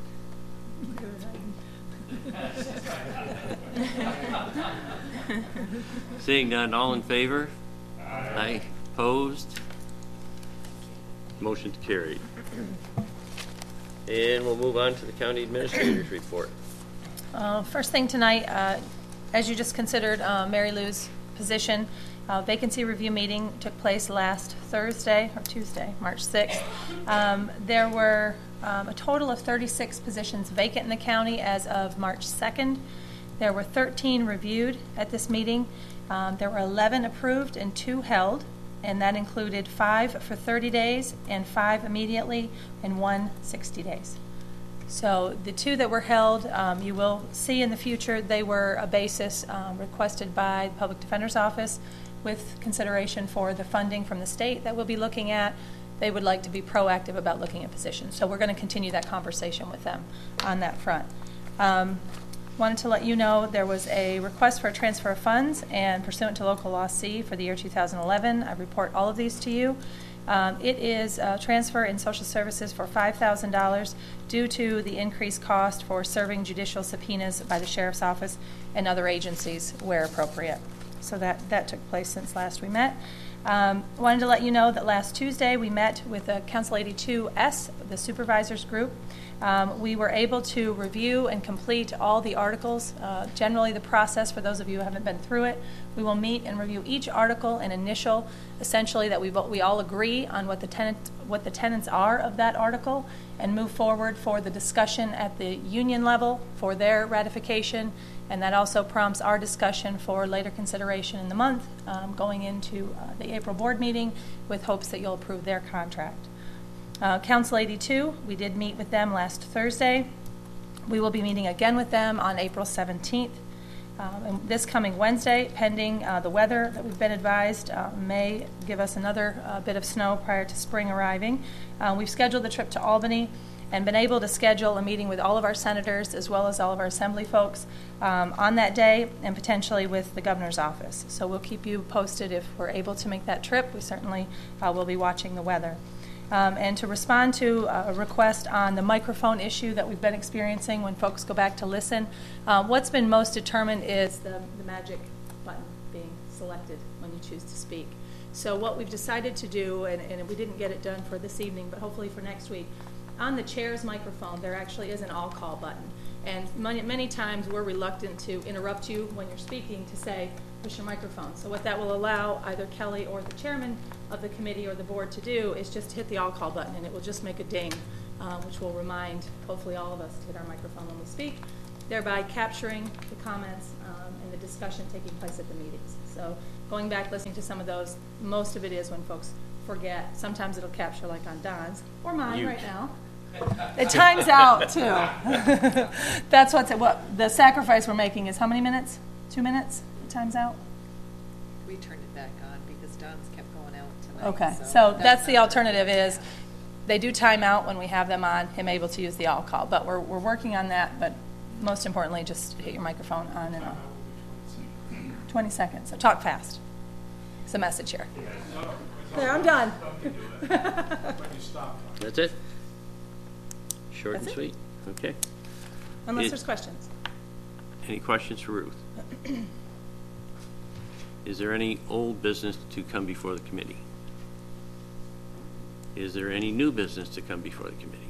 Seeing none, all in favor? Aye. Opposed? Motion's carried. And we'll move on to the county administrator's report. Uh, First thing tonight, uh, as you just considered uh, Mary Lou's position, uh, vacancy review meeting took place last Thursday or Tuesday, March sixth. Um, There were um, a total of thirty-six positions vacant in the county as of March second. There were thirteen reviewed at this meeting. Um, There were eleven approved and two held, and that included five for thirty days and five immediately and one sixty days. So the two that were held, um, you will see in the future, they were a basis um, requested by the Public Defender's Office with consideration for the funding from the state that we'll be looking at. They would like to be proactive about looking at positions. So we're going to continue that conversation with them on that front. Um, wanted to let you know there was a request for a transfer of funds, and pursuant to local law C for the year two thousand eleven, I report all of these to you. Um, it is a transfer in social services for five thousand dollars due to the increased cost for serving judicial subpoenas by the Sheriff's Office and other agencies where appropriate. So that, that took place since last we met. Um, wanted to let you know that last Tuesday we met with the Council eighty-two S, the supervisors group. Um, we were able to review and complete all the articles. Uh, generally, the process, for those of you who haven't been through it, we will meet and review each article and initial, essentially, that we we all agree on what the tenant, what the tenets are of that article, and move forward for the discussion at the union level for their ratification. And that also prompts our discussion for later consideration in the month, um, going into uh, the April board meeting, with hopes that you'll approve their contract. Uh, Council eighty-two, we did meet with them last Thursday. We will be meeting again with them on April seventeenth. Um, and this coming Wednesday, pending uh, the weather that we've been advised, uh, may give us another uh, bit of snow prior to spring arriving. Uh, we've scheduled the trip to Albany and been able to schedule a meeting with all of our senators as well as all of our assembly folks um, on that day, and potentially with the governor's office. So we'll keep you posted if we're able to make that trip. We certainly uh, will be watching the weather. Um, and to respond to a request on the microphone issue that we've been experiencing when folks go back to listen, uh, what's been most determined is the, the magic button being selected when you choose to speak. So what we've decided to do, and, and we didn't get it done for this evening, but hopefully for next week, on the chair's microphone there actually is an all-call button. And many, many times we're reluctant to interrupt you when you're speaking to say, push your microphone. So what that will allow either Kelly or the chairman of the committee or the board to do is just hit the all-call button, and it will just make a ding, uh, which will remind hopefully all of us to hit our microphone when we speak, thereby capturing the comments um, and the discussion taking place at the meetings. So going back, listening to some of those, most of it is when folks forget. Sometimes it'll capture like on Don's or mine Mute. right now. It times out, too. That's what's, what, the sacrifice we're making is how many minutes? Two minutes? It times out? We turned it back on because Don's kept going out tonight. Okay, so that's the alternative is, they do time out when we have them on, him able to use the all-call. But we're, we're working on that, but most importantly, just hit your microphone on and off. twenty seconds, so talk fast. It's a message here. There, I'm done. That's it? Short and That's it. sweet? Okay. Unless It- there's questions. Any questions for Ruth? Is there any old business to come before the committee? Is there any new business to come before the committee?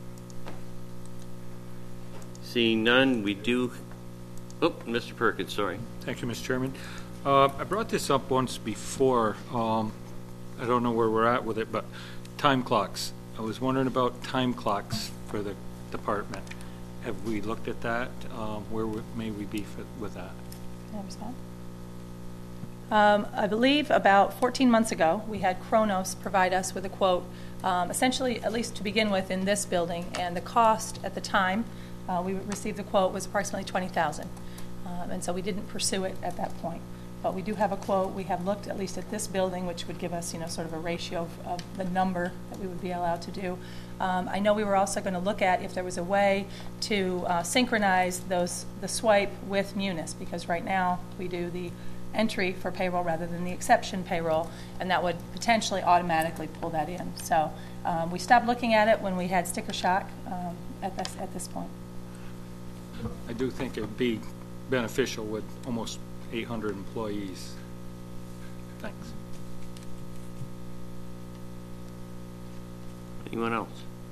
Seeing none, we do, oh, Mister Perkins, sorry. Thank you, Mister Chairman. Uh, I brought this up once before. Um, I don't know where we're at with it, but time clocks. I was wondering about time clocks for the department. Have we looked at that? Um, where would- may we be for, with that? Can I respond? Um, I believe about fourteen months ago, we had Kronos provide us with a quote, um, essentially, at least to begin with, in this building, and the cost at the time, uh, we received the quote was approximately twenty thousand dollars. Um, and so we didn't pursue it at that point. But we do have a quote. We have looked at least at this building, which would give us, you know, sort of a ratio of, of the number that we would be allowed to do. Um, I know we were also going to look at if there was a way to uh, synchronize those the swipe with Munis, because right now we do the entry for payroll rather than the exception payroll, and that would potentially automatically pull that in. So um, we stopped looking at it when we had sticker shock um, at this at this point. I do think it would be beneficial with almost eight hundred employees. Thanks. Anyone else?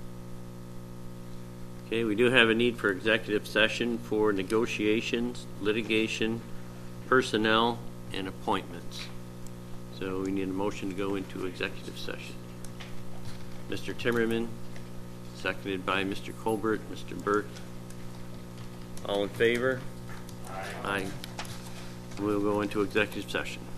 Okay, we do have a need for executive session for negotiations, litigation, personnel, and appointments. So we need a motion to go into executive session. Mister Timmerman, seconded by Mister Colbert, Mister Burt. All in favor? Aye. Aye. We'll go into executive session.